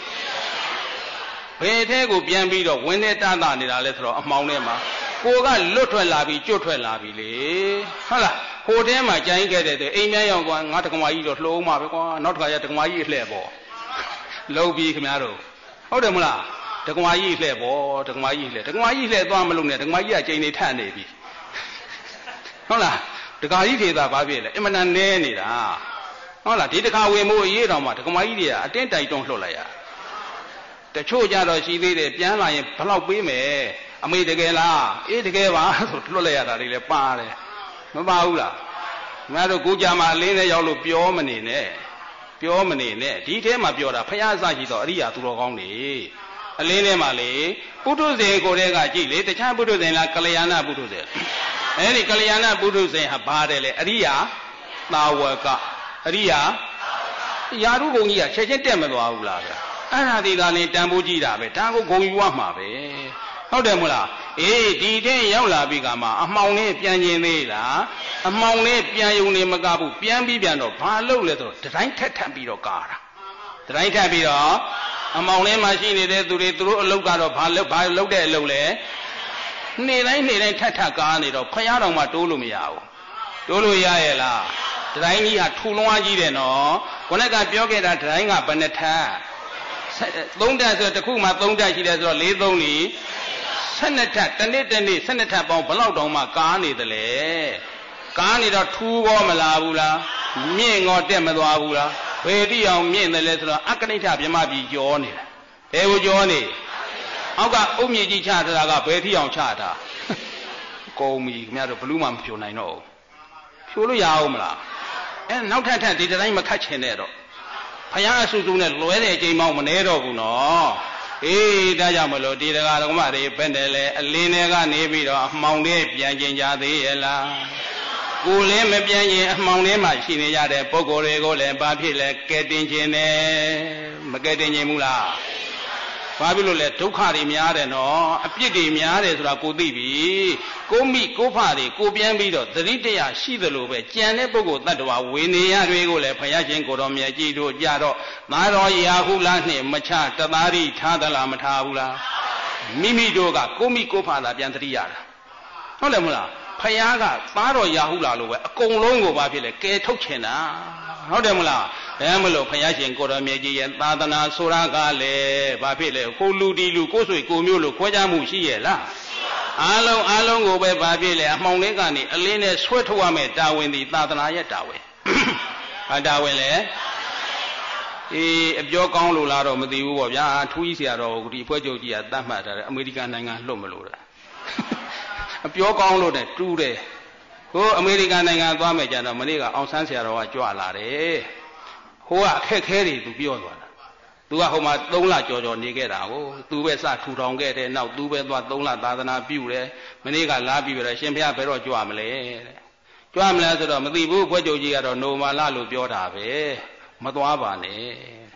Speaker 2: ဘယ်ထဲကိုပြန်ပြီးတော့ဝင်းနဲ့တတာနေတာလဲဆိုတော့အမှောင်ထဲမှာကိုကလွတ်ထွက်လာပြီးကျွတ်ထွက်လာပြီလေဟုတ်လားဟိုထဲမှာကြိုင်းခဲ့တဲ့အိမ်မရောက်သွားငါတက္ကမကြီးတော့လှုံးမှာပဲကွာနောက်တစ်ခါကျတက္ကမကြီးအလှဲ့ပေါ့လှုပ်ပြီးခင်ဗျားတို့ဟုတ်တယ်မလားတက္ကမကြီးလှဲ့ပေါ့တက္ကမကြီးလှဲ့တက္ကမကြီးလှဲ့သွားမလို့နဲ့တက္ကမကြီးကကြိမ်နေထပ်နေပြီဟုတ်လားတက္ကကြီးထေသာဘာဖြစ်လဲအမှန်တန်နဲနေတာဟုတ်လားဒီတခါဝင်မို့အေးတော်မှာတက္ကမကြီးတွေကအတင်းတိုက်တွန်းလှုပ်လိုက်ရတချို့ကြတော့ရှိသေးတယ်ပြန်လာရင်ဘလောက်ပေးမယ်အမေတကယ်လားအေးတကယ်ပါဆိုလွတ်လိုက်ရတာတွေလည်းပါတယ်မပါဘူးလားငါတို့ကိုကြမှာအလင်းနဲ့ရောက်လို့ပြောမနေနဲ့ပြောမနေနဲ့ဒီထဲမှာပြောတာဖယားစရှိတော့အရိယာသူတော်ကောင်းနေအလင်းထဲမှာလေပုထုဇဉ်ကိုယ်တည်းကကြည့်လေတခြားပုထုဇဉ်လားကလျာဏပုထုဇဉ်အဲ့ဒီကလျာဏပုထုဇဉ်ဟာပါတယ်လေအရိယာသာဝကအရိယာယာရုဘုံကြီးကချက်ချင်းတက်မသွားဘူးလားဗျအဲ့ဒါဒီကလည်းတန်ဖိုးကြည့်တာပဲဒါကိုဂုံယူရမှာပဲဟုတ်တယ်မို့လားအေးဒီတဲ့ရောက်လာပြီကမှအမှောင်လေးပြန်ကျင်သေးလားအမှောင်လေးပြန်ယုံနေမကဘူးပြန်ပြီးပြန်တော့ဘာလုပ်လဲဆိုတော့တတိုင်းထက်ထပ်ပြီးတော့ကာတာတတိုင်းထပ်ပြီးတော့အမှောင်လေးမှာရှိနေတဲ့သူတွေသူတို့အလုပ်ကတော့ဘာလုပ်ဘာလုပ်တဲ့အလုပ်လဲနေ့တိုင်းနေ့တိုင်းထက်ထပ်ကာနေတော့ဖယားတော်မှတိုးလို့မရဘူးတိုးလို့ရရဲ့လားတတိုင်းကြီးဟာထူလွှားကြီးတယ်နော်ခုနကပြောခဲ့တာတတိုင်းကဘယ်နှထပ်သုံးတက်ဆိုတခုမှသုံးတက်ရှိတယ်ဆိုတော့လေးသုံးလီဆယ်နှစ်ထပ်တနေ့တနေ့ဆယ်နှစ်ထပ်ပေါင်းဘလောက်တောင်မှကားနေတယ်လေကားနေတော့ထူးကောမလာဘူးလားမြင့်ငေါတက်မသွားဘူးလားဘယ်တိအောင်မြင့်တယ်လဲဆိုတော့အကနိဋ္ဌဗြဟ္မပြည်ကြောနေတာဘယ်ကိုကြောနေအောက်ကအုတ်မြေကြီးချထားတာကဘယ်တိအောင်ချတာကုန်ပြီခင်ဗျားတို့ဘလူးမှမဖြိုနိုင်တော့ဘူးဖြိုလို့ရအောင်မလားအဲနောက်ထပ်ထပ်ဒီတိုင်းမခတ်ချင်နဲ့တော့ဖယားအဆူဆူနဲ့လွဲတဲ့အချိန်မှမနေတော့ဘူးနော်အေးဒါကြောင့်မလို့ဒီတရားဓမ္မတွေဘယ်နဲ့လဲအလင်းတွေကနေပြီးတော့အမှောင်တွေပြန်ကျင်ကြသေးရဲ့လားကိုယ်လည်းမပြန်ကျင်အမှောင်ထဲမှာရှိနေရတဲ့ပုဂ္ဂိုလ်တွေကိုလည်းဘာဖြစ်လဲကဲတင်ခြင်းနဲ့မကဲတင်ခြင်းဘူးလားဘာဖြစ်လို့လဲဒုက္ခတွေများတယ်နော်အပြစ်တွေများတယ်ဆိုတာကိုသိပြီကိုမိကိုဖတွေကိုပြန်ပြီးတော့သတိတရားရှိသလိုပဲကြံတဲ့ပုဂ္ဂိုလ်တ attva ဝေနေရတွေကိုလည်းဘုရားရှင်ကိုတော်မြတ်ကြီးတို့ကြတော့သာတော်ရာဟုလားနှင့်မချတသားရီထားသလားမထားဘူးလားမိမိတို့ကကိုမိကိုဖသာပြန်သတိရတာဟုတ်တယ်မလားဘုရားကသာတော်ရာဟုလားလို့ပဲအကုန်လုံးကိုဘာဖြစ်လဲကဲထုတ်ချင်တာဟုတ်တယ်မလားအဲမလို့ဘုရားရှင်ကိုတော်မြတ်ကြီးရဲ့သာသနာဆိုတာကလည်းဘာဖြစ်လဲကိုလူဒီလူကိုယ်ဆွေကိုမျိုးလို့ခွဲခြားမှုရှိရဲ့လားအားလုံးအားလုံးကိုပဲဘာဖြစ်လဲအမှောင်လေးကနေအလင်းနဲ့ဆွဲထုတ်ရမယ်တာဝန်ဒီသာသနာရဲ့တာဝန်ဟာတာဝန်လေအေးအပြောကောင်းလို့လားတော့မသိဘူးပေါ့ဗျာထူးကြီးဆရာတော်ဒီအဖွဲ့ချုပ်ကြီးကတတ်မှတ်ထားတယ်အမေရိကန်နိုင်ငံလွတ်မလို့တာအပြောကောင်းလို့နဲ့တူးတယ်ဟိုအမေရိကန်နိုင်ငံသွားမယ်ကြတော့မနေ့ကအောင်ဆန်းဆရာတော်ကကြွလာတယ်ဟိုကအခက်ခဲတွေသူပြောသွားတာသူကဟိုမှာသုံးလကြော်ကြော်နေခဲ့တာကိုသူပဲစထူထောင်ခဲ့တယ်နောက်သူပဲသွားသုံးလသာသနာပြုတယ်မနေ့ကလာပြီးပြီးတော့ရှင်ဘုရားဘယ်တော့ကြွမလဲတဲ့ကြွမလဲဆိုတော့မသိဘူးဘွဲ့ချုပ်ကြီးကတော့နိုမာလလို့ပြောတာပဲမသွားပါနဲ့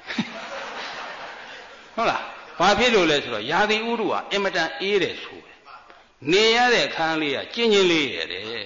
Speaker 2: ဟုတ်လားဘာဖြစ်လို့လဲဆိုတော့ရာသီဥတုကအင်မတန်အေးတယ်ဆိုပဲနေရတဲ့အခန်းလေးကကျဉ်းချင်းလေးရတယ်တ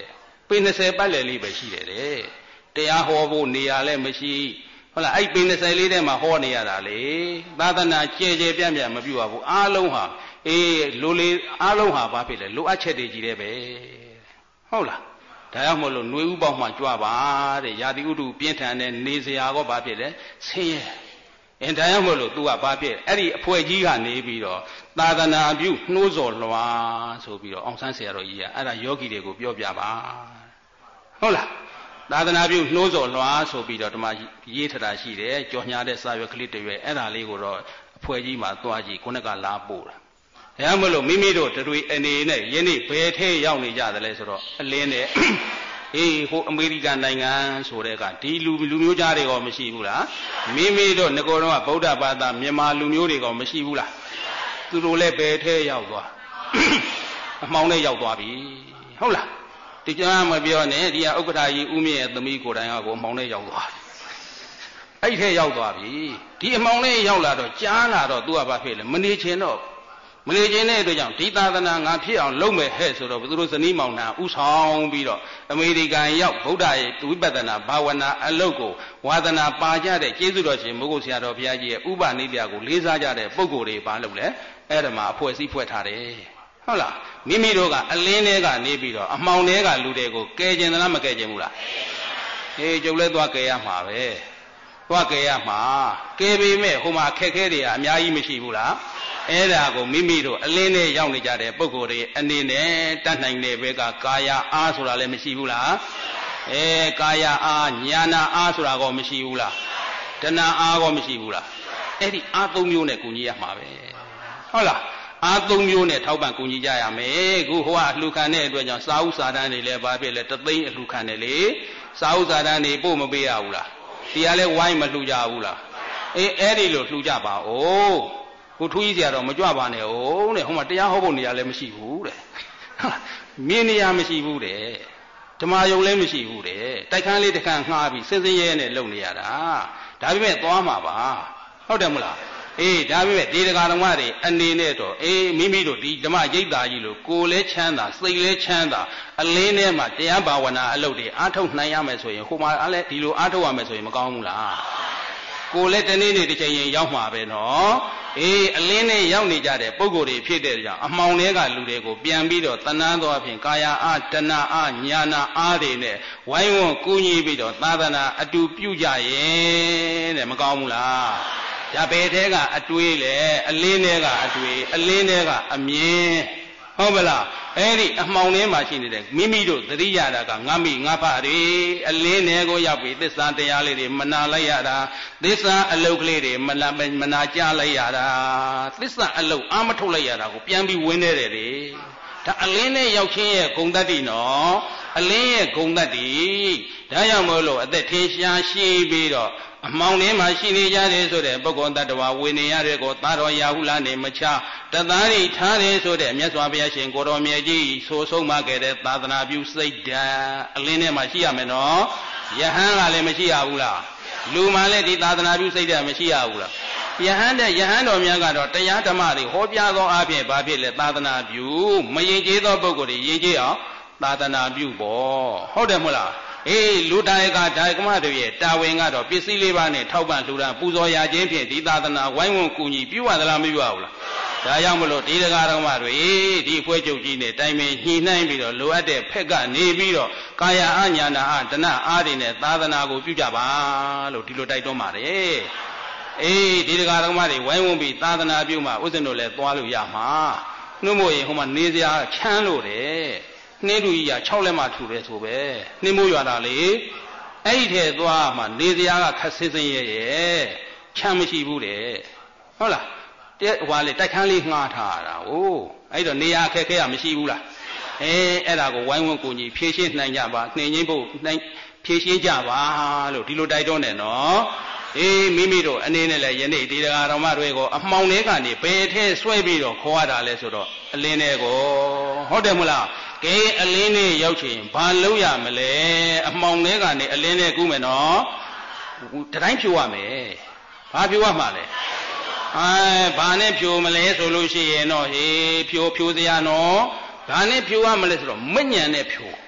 Speaker 2: ပိနေဆယ်ပတ်လည်လေးပဲရှိတယ်တဲ့တရားဟောဖို့နေရာလည်းမရှိဟုတ်လားအဲ့ပိနေဆယ်လေးထဲမှာဟောနေရတာလေသာသနာကြဲကြဲပြန့်ပြန့်မပြုတ်ဘူးအားလုံးဟာအေးလိုလေအားလုံးဟာဘာဖြစ်လဲလိုအပ်ချက်တွေကြီးတယ်ပဲဟုတ်လားဒါကြောင့်မို့လို့ຫນွေဥပေါက်မှကြွပါတဲ့ယာတိဥတုပြင်းထန်တဲ့နေစရာကောဘာဖြစ်လဲဆင်းရဲအင်းဒါကြောင့်မို့လို့ तू ကဘာဖြစ်အဲ့ဒီအဖွဲကြီးကနေပြီးတော့သာသနာပြုနှိုးဆော်လွှာဆိုပြီးတော့အောင်ဆန်းဆရာတော်ကြီးကအဲ့ဒါယောဂီတွေကိုပြောပြပါဟုတ်လားသာသနာပြုနှိုးဆော်လွှာဆိုပြီးတော့ဓမ္မရေးထတာရှိတယ်ကြော်ညာတဲ့စာရွက်ကလေးတွေပဲအဲ့ဒါလေးကိုတော့အဖွဲကြီးမှာသွားကြည့်ခုနကလာပို့တာဒါကြောင့်မို့လို့မိမိတို့တွေအနေနဲ့ယနေ့ဘယ်ထဲရောက်နေကြသလဲဆိုတော့အလင်းနဲ့အေးဟိုအမေရိကန်နိုင်ငံဆိုတဲ့ကဒီလူလူမျိုးကြားတွေကောမရှိဘူးလားမိမိတို့ငကိုတော့ဗုဒ္ဓဘာသာမြန်မာလူမျိုးတွေကောမရှိဘူးလားသူတို့လည်းဘယ်ထဲရောက်သွားအမှောင်ထဲရောက်သွားပြီဟုတ်လားဒီကြားမပြောနဲ့ဒီကဥက္ကဋ္ဌကြီးဦးမြင့်ရဲ့သမီးကိုယ်တိုင်ကကိုအမှောင်ထဲရောက်သွားအဲ့ထဲရောက်သွားပြီဒီအမှောင်ထဲရောက်လာတော့ကြားလာတော့ तू ကဘာဖြစ်လဲမနေချင်တော့မနေခြင်းတဲ့အတွက်ကြောင့်ဒီသာသနာငါဖြစ်အောင်လုပ်မယ်ဟဲ့ဆိုတော့သူတို့ဇနီးမောင်နှံဥဆောင်ပြီးတော့အမေရိကန်ရောက်ဗုဒ္ဓရဲ့ဝိပဿနာဘာဝနာအလုပ်ကိုဝါသနာပါကြတဲ့ကျေးဇူးတော်ရှင်မိုးကုတ်ဆရာတော်ဘုရားကြီးရဲ့ဥပနိပြကိုလေးစားကြတဲ့ပုဂ္ဂိုလ်တွေဘာလုပ်လဲအဲ့ဒါမှာအဖွဲ့အစည်းဖွဲ့ထားတယ်ဟုတ်လားမိမိတို့ကအလင်းထဲကနေပြီးတော့အမှောင်ထဲကလူတွေကိုကယ်ကျင်သလားမကယ်ကျင်ဘူးလားအေးကျုပ်လည်းသွားကယ်ရမှာပဲသွားကယ်ရမှာကယ်ပေမဲ့ဟိုမှာအခက်ခဲတွေကအများကြီးမရှိဘူးလားအဲ့ဒါကိုမိမိတို့အလင်းနဲ့ရောက်နေကြတဲ့ပုဂ္ဂိုလ်တွေအနေနဲ့တတ်နိုင်တဲ့ဘက်ကကာယအားဆိုတာလည်းမရှိဘူးလားအဲကာယအားညာနာအားဆိုတာကောမရှိဘူးလားတဏှာအားကောမရှိဘူးလားအဲ့ဒီအားသုံးမျိုးနဲ့ကူညီရမှာပဲဟုတ်လားအားသုံးမျိုးနဲ့ထောက်ပံ့ကူညီကြရမယ်ခုဟိုကအလှခံတဲ့အတွက်ကြောင့်စာဥစာတန်းတွေလည်းဘာဖြစ်လဲတသိန်းအလှခံတယ်လေစာဥစာတန်းတွေပို့မပေးရဘူးလားဒီကလည်းဝိုင်းမလှူကြဘူးလားအေးအဲ့ဒီလိုလှူကြပါဦးကိုထူးကြီးဆရာတော်မကြွပါနဲ့ဟုတ်တဲ့ဟိုမှာတရားဟောဖို့နေရာလည်းမရှိဘူးတဲ့မြင်နေရမရှိဘူးတဲ့ဓမ္မယုံလည်းမရှိဘူးတဲ့တိုက်ခန်းလေးတစ်ခန်းငှားပြီးစင်စင်ရဲရဲနဲ့လုပ်နေရတာဒါပေမဲ့သွားမှာပါဟုတ်တယ်မလားအေးဒါပေမဲ့ဒီတရားဓမ္မတွေအနေနဲ့တော့အေးမိမိတို့ဒီဓမ္မရိပ်သာကြီးလို့ကိုယ်လဲချမ်းသာစိတ်လဲချမ်းသာအလင်းထဲမှာတရားဘာဝနာအလုပ်တွေအားထုတ်နိုင်ရမယ်ဆိုရင်ဟိုမှာအဲ့လေဒီလိုအားထုတ်ရမယ်ဆိုရင်မကောင်းဘူးလားကိုယ်လဲတနေ့နေ့တစ်ချိန်ရင်ရောက်မှာပဲနော်အေးအလင်းနဲ့ရောက်နေကြတဲ့ပုံကိုယ်တွေဖြစ်တဲ့ကြောင့်အမှောင်တွေကလူတွေကိုပြန်ပြီးတော့တဏှာသောအဖြစ်ကာယအာတဏှာအာညာနာအားတွေနဲ့ဝိုင်းဝန်းကူညီပြီးတော့သာသနာအတူပြုကြရဲ့တဲ့မကောင်းဘူးလားဒါပေတဲ့ကအတွေးလေအလင်းတွေကအတွေးအလင်းတွေကအမြင်ဟုတ်မလားအဲ့ဒီအမှောင်ထဲမှာရှိနေတဲ့မိမိတို့သတိရတာကငါမိငါဖတွေအလင်းတွေကိုရောက်ပြီးသစ္စာတရားလေးတွေမနာလိုက်ရတာသစ္စာအလုတ်ကလေးတွေမနာမနာကြလိုက်ရတာသစ္စာအလုတ်အာမထုတ်လိုက်ရတာကိုပြန်ပြီးဝင်နေတယ်လေဒါအလင်းနဲ့ရောက်ချင်းရဲ့ဂုံတတ္တိနော်အလင်းရဲ့ဂုံတတ္တိဒါကြောင့်မို့လို့အသက်ထင်ရှားရှိပြီးတော့အမှောင်ထဲမှာရှိနေကြတယ်ဆိုတဲ့ပုဂ္ဂိုလ်တ attva ဝေနေရတဲ့ကိုသာတော်ရာဟုလာနေမချတသားရိထားတယ်ဆိုတဲ့မြတ်စွာဘုရားရှင်ကိုတော်မြတ်ကြီးဆိုဆုံးမခဲ့တဲ့သာသနာပြုစိတ်ဓာတ်အလင်းထဲမှာရှိရမယ်နော်ယဟန်ကလည်းမရှိရဘူးလားလူမှလည်းဒီသာသနာပြုစိတ်ဓာတ်မရှိရဘူးလားယဟန်တဲ့ယဟန်တော်များကတော့တရားဓမ္မတွေဟောပြသောအဖြစ်ဘာဖြစ်လဲသာသနာပြုမရင်ကျေးသောပုဂ္ဂိုလ်တွေရင်ကျေးအောင်သာသနာပြုပေါ့ဟုတ်တယ်မဟုတ်လားအေးလူတိုင်းကဒါကမတို့ရဲ့တာဝန်ကတော့ပစ္စည်းလေးပါးနဲ့ထောက်ပံ့လှူဒါန်းပူဇော်ရခြင်းဖြင့်ဒီသာသနာဝိုင်းဝန်းကူညီပြုရသလားမပြုရဘူးလားဒါကြောင့်မလို့ဒီတရားဓမ္မတွေဒီအဖွဲ့ချုပ်ကြီးနဲ့တိုင်ပင်ညှိနှိုင်းပြီးတော့လိုအပ်တဲ့ဖက်ကနေပြီးတော့ကာယအညာနာအတဏအားတွေနဲ့သာသနာကိုပြုကြပါလို့ဒီလိုတိုက်တွန်းပါတယ်အေးဒီတရားဓမ္မတွေဝိုင်းဝန်းပြီးသာသနာပြုမှဥစဉ်တို့လည်းသွားလို့ရမှာနှုတ်မို့ရင်ဟိုမှာနေစရာချမ်းလို့တယ်နှင်းတူကြီးက၆လက်မှထူတယ်ဆိုပဲနှင်းမိုးရွာတာလေအဲ့ဒီထဲသွားမှနေစရာကခက်ဆင်းဆင်းရဲရဲ့ချမ်းမရှိဘူးတဲ့ဟုတ်လားတဲ့ဟွာလေတိုက်ခန်းလေးငှားထားတာဟိုအဲ့တော့နေရာအခက်ခဲရမရှိဘူးလားအဲအဲ့ဒါကိုဝိုင်းဝန်းကူညီဖြည့်ရှင်းနိုင်ကြပါနှင်းချင်းဖို့နိုင်ဖြည့်ရှင်းကြပါလို့ဒီလိုတိုက်တွန်းတယ်နော်အေးမိမိတို့အနေနဲ့လည်းယနေ့ဒီတရားတော်မတွေကိုအမှောင်ထဲကနေဘယ်ထဲဆွဲပြီးတော့ခေါ်ရတာလဲဆိုတော့အလင်းတွေကိုဟုတ်တယ်မလားကဲအလင်းနဲ့ရောက်ချင်ဘာလုပ်ရမလဲအမှောင်ထဲကနေအလင်းနဲ့ကူးမယ်နော်တတိုင်းဖြိုရမယ်ဘာဖြိုရမှာလဲအဲဘာနဲ့ဖြိုမလဲဆိုလို့ရှိရင်တော့ဟေးဖြိုဖြိုစရာနော်ဘာနဲ့ဖြိုရမလဲဆိုတော့မညံနဲ့ဖြို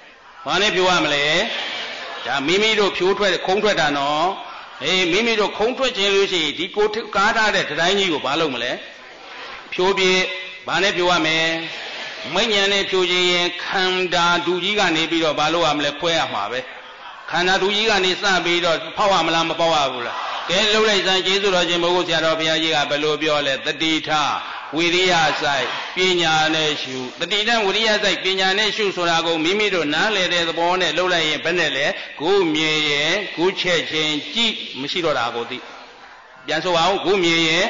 Speaker 2: ဘာနဲ့ဖြိုးရမလဲဒါမိမိတို့ဖြိုးထွက်ခုံးထွက်တာနော်အေးမိမိတို့ခုံးထွက်ခြင်းလို့ရှိရင်ဒီကိုကားထားတဲ့တိုင်းကြီးကိုဘာလုပ်မလဲဖြိုးပြဘာနဲ့ဖြိုးရမလဲမိညာနဲ့ဖြိုးခြင်းရင်ခန္ဓာဒူကြီးကနေပြီးတော့ဘာလုပ်ရမလဲခွဲရမှာပဲခန္ဓာဒူကြီးကနေစပြီးတော့ဖောက်ရမလားမပေါက်ရဘူးလားကဲလှုပ်လိုက်စမ်းကျေးဇူးတော်ရှင်ဘုရားဆရာတော်ဘုရားကြီးကဘယ်လိုပြောလဲတတိထဝိရိယဆိုင်ပညာနဲ့ရှုတတိထဝိရိယဆိုင်ပညာနဲ့ရှုဆိုတာကိုမိမိတို့နားလည်တဲ့သဘောနဲ့လှုပ်လိုက်ရင်ဘယ်နဲ့လဲကိုမြင်ရင်ကိုချက်ချင်းကြည့်မရှိတော့တာကိုသိပြန်ဆိုအောင်ကိုမြင်ရင်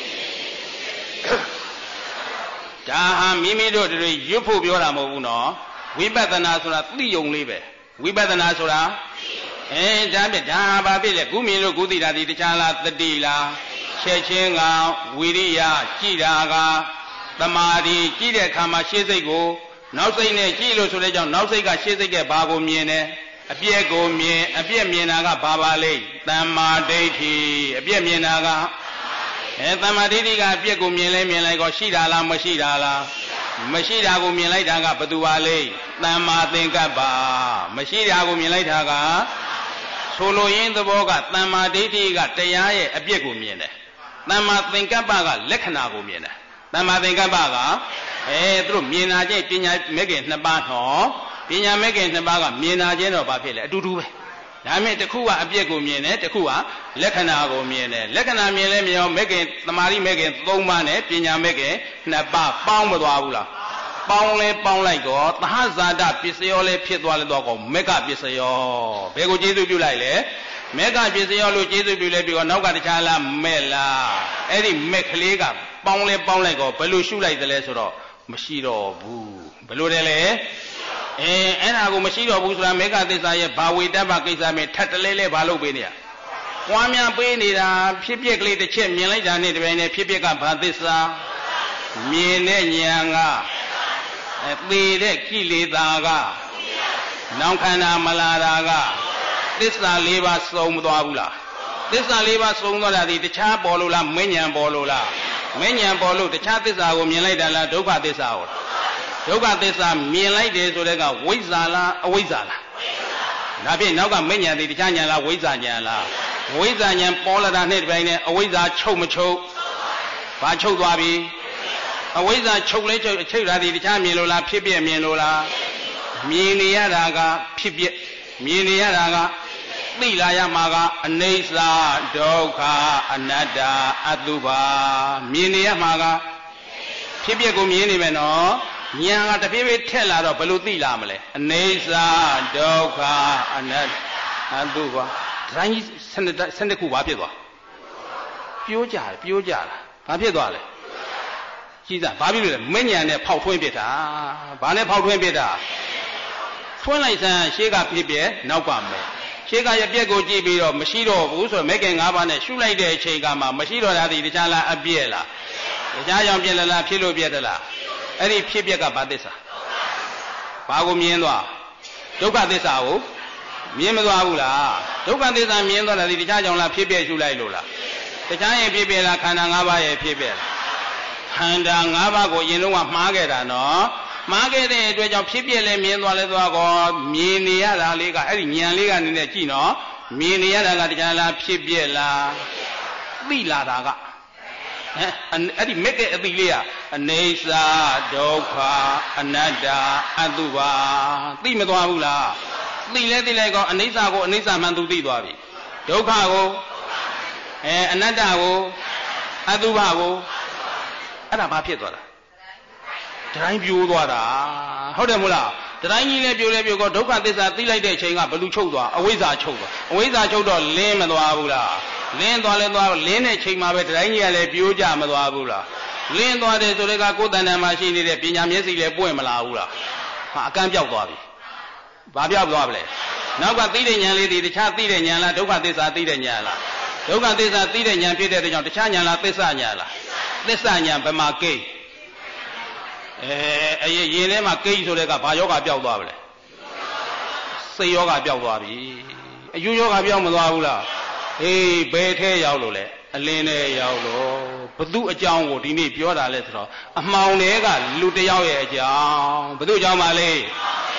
Speaker 2: ဒါဟာမိမိတို့တွေရွတ်ဖို့ပြောတာမဟုတ်ဘူးနော်ဝိပဿနာဆိုတာသိယုံလေးပဲဝိပဿနာဆိုတာအဲဒါပြဒါဘာဖြစ်လဲကုမြင်လို့ကုသိတာဒီတခြားလားတတိလားချက်ချင်းကဝိရိယကြည်တာကသမာဓိကြည်တဲ့အခါမှာရှေ့စိတ်ကိုနောက်စိတ်နဲ့ကြည်လို့ဆိုတဲ့ကြောင့်နောက်စိတ်ကရှေ့စိတ်ကဘာကိုမြင်တယ်အပြည့်ကိုမြင်အပြည့်မြင်တာကဘာပါလဲတမ္မာဒိဋ္ဌိအပြည့်မြင်တာကအဲတမ္မာဒိဋ္ဌိကအပြည့်ကိုမြင်လဲမြင်လိုက်ကောရှိတာလားမရှိတာလားမရှိတာကိုမြင်လိုက်တာကဘယ်သူပါလဲတမ္မာသင်္ကပ္ပမရှိတာကိုမြင်လိုက်တာကဆိုလိုရင်းသဘောကတမ္မာဒိဋ္ဌိကတရားရဲ့အပြည့်ကိုမြင်တယ်တမ္မာသင်္ကပ္ပကလက္ခဏာကိုမြင်တယ်တမ္မာသင်္ကပ္ပကအဲသူတို့မြင်တာချင်းပညာမဲ့ခင်နှစ်ပါးတော့ပညာမဲ့ခင်နှစ်ပါးကမြင်တာချင်းတော့ဘာဖြစ်လဲအတူတူပဲဒါမဲ့တစ်ခုကအပြည့်ကိုမြင်တယ်တစ်ခုကလက္ခဏာကိုမြင်တယ်လက္ခဏာမြင်လဲမြင်အောင်မဲ့ခင်သမာဓိမဲ့ခင်သုံးပါးနဲ့ပညာမဲ့ခင်နှစ်ပါးပေါင်းမသွားဘူးလားပေါင်းလဲပေါင်းလိုက်တော့သဟဇာတပစ္စယောလဲဖြစ်သွားလဲတော့ကောမေကပစ္စယောဘယ်ကိုကျေးဇူးပြုလိုက်လဲမေကပစ္စယောလို့ကျေးဇူးပြုလဲပြီးတော့နောက်ကတခြားလားမဲ့လားအဲ့ဒီမက်ကလေးကပေါင်းလဲပေါင်းလိုက်တော့ဘယ်လိုရှုလိုက်တယ်လဲဆိုတော့မရှိတော့ဘူးဘယ်လိုလဲလဲအဲအဲ့ဒါကိုမရှိတော့ဘူးဆိုတာမေကသစ္စာရဲ့ဘာဝေတ္တပကိစ္စမဲ့ထပ်တလဲလဲဘာလုပ်ပေးနေရပွားများပေးနေတာဖြစ်ပျက်ကလေးတစ်ချက်မြင်လိုက်တာနဲ့တပြိုင်တည်းဖြစ်ပျက်ကဘာသစ္စာမြင်တဲ့ဉာဏ်ကအဲသေတဲ့ကိလေသာကနောင်ခန္ဓာမလာတာကသစ္စာလေးပါးစုံမသွားဘူးလားသစ္စာလေးပါးစုံသွားတာဒီတခြားပေါ်လို့လားမဉ္ဇဉ်ပေါ်လို့လားမဉ္ဇဉ်ပေါ်လို့တခြားသစ္စာကိုမြင်လိုက်တာလားဒုက္ခသစ္စာကိုဒုက္ခသစ္စာမြင်လိုက်တယ်ဆိုတဲ့ကဝိဇ္ဇာလားအဝိဇ္ဇာလားဒါဖြင့်နောက်ကမဉ္ဇဉ်ဒီတခြားဉာဏ်လားဝိဇ္ဇာဉာဏ်လားဝိဇ္ဇာဉာဏ်ပေါ်လာတာနဲ့ဒီပိုင်းနဲ့အဝိဇ္ဇာချုပ်မချုပ်ဘာချုပ်သွားပြီအဝိဇ္ဇာချုပ်လဲချုပ်ချုပ်တာဒီတခြားမြင်လို့လားဖြစ်ပြမြင်လို့လားမြင်နေရတာကဖြစ်ပြမြင်နေရတာကသိလာရမှာကအနိစ္စဒုက္ခအနတ္တအတုပါမြင်နေရမှာကဖြစ်ပြကိုမြင်နေမယ်နော်ဉာဏ်ကတဖြည်းဖြည်းထက်လာတော့ဘယ်လိုသိလာမလဲအနိစ္စဒုက္ခအနတ္တအတုပါတိုင်းကြီးစနစ်စနစ်ခုဘာဖြစ်သွားပြိုးကြတယ်ပြိုးကြတာဘာဖြစ်သွားလဲကြီးစားဘာဖြစ်လို့လဲမဉ္ဇဉ်နဲ့ဖောက်ထွင်းပြစ်တာဘာနဲ့ဖောက်ထွင်းပြစ်တာထွန်းလိုက်စမ်းရှေးကဖြစ်ပြနောက်ကမယ်ရှေးကရပြက်ကိုကြည့်ပြီးတော့မရှိတော့ဘူးဆိုတော့မဲခင်၅ပါးနဲ့ရှုလိုက်တဲ့အချိန်ကမှမရှိတော့တာဒီတခြားလားအပြည့်လားတခြားကြောင့်ပြည့်လားဖြစ်လို့ပြည့်တယ်လားအဲ့ဒီဖြစ်ပြက်ကဘာသစ္စာဘာကိုမြင်သွားဒုက္ခသစ္စာကိုမြင်မသွားဘူးလားဒုက္ခသစ္စာမြင်သွားတာဒီတခြားကြောင့်လားဖြစ်ပြရှုလိုက်လို့လားတခြားရင်ဖြစ်ပြလားခန္ဓာ၅ပါးရဲ့ဖြစ်ပြလားခန္ဓာ၅ပါးကိုအရင်တော့မှားခဲ့တာနော်မှားခဲ့တဲ့အတွက်ကြောင့်ဖြစ်ပြလဲမြင်သွားလဲသွားကောမြင်နေရတာလေးကအဲ့ဒီဉာဏ်လေးကနေနဲ့ကြည့်နော်မြင်နေရတာကတရားလားဖြစ်ပြလားသိလာတာကဟဲ့အဲ့ဒီမက်တဲ့အသိလေးကအနေစာဒုက္ခအနတ္တအတုပါသိမသွားဘူးလားသိလဲသိလိုက်ကောအနေစာကိုအနေစာမှန်သူသိသွားပြီဒုက္ခကိုအဲအနတ္တကိုအတုပါကိုအဲ့ဒါဘာဖြစ်သွားတာတတိုင်းပြိုးသွားတာဟုတ်တယ်မို့လားတတိုင်းကြီးလည်းပြိုးလည်းပြိုးကောဒုက္ခသစ္စာသိလိုက်တဲ့အချိန်ကဘယ်လိုချုပ်သွားအဝိဇ္ဇာချုပ်သွားအဝိဇ္ဇာချုပ်တော့လင်းမသွားဘူးလားလင်းသွားလဲသွားလင်းတဲ့ချိန်မှာပဲတတိုင်းကြီးကလည်းပြိုးကြမသွားဘူးလားလင်းသွားတယ်ဆိုတဲ့ကကိုယ်တဏ္ဍာမှာရှိနေတဲ့ပညာမျက်စိလည်းပွင့်မလာဘူးလားဟာအကန့်ပြောက်သွားပြီဘာပြောက်သွားပြီလဲနောက်ကသိတဲ့ဉာဏ်လေးဒီတခြားသိတဲ့ဉာဏ်လားဒုက္ခသစ္စာသိတဲ့ဉာဏ်လားဒုက္ခသစ္စာသိတဲ့ဉာဏ်ဖြစ်တဲ့အတွက်ကြောင့်တခြားဉာဏ်လားသစ္စာဉာဏ်လားသစ္စာဉာဏ်ဘယ်မှာကိတ်အဲအရင်ရင်ထဲမှာကိတ်ဆိုတဲ့ကဘာယောဂပြောက်သွားပြီလဲစိတ်ယောဂပြောက်သွားပြီအယူယောဂပြောက်မသွားဘူးလားအေးဘယ်ထဲရောက်လို့လဲအလင်းထဲရောက်လို့ဘသူအကြောင်းကိုဒီနေ့ပြောတာလဲဆိုတော့အမှောင်တွေကလူတယောက်ရဲ့အကြောင်းဘသူအကြောင်းပါလဲ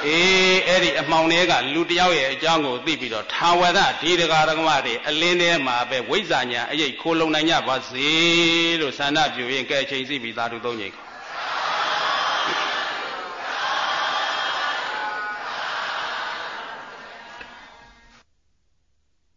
Speaker 2: အေးအဲ့ဒီအမှောင်တွေကလူတယောက်ရဲ့အကြောင်းကိုသိပြီးတော့ထာဝရဒီတကာရကမတွေအလင်းထဲမှာပဲဝိဇ္ဇာညာအရေးခိုးလုံနိုင်ကြပါစေလို့ဆန္ဒပြုရင်ကဲချိန်စီပြီးသာဓုသုံးချိန်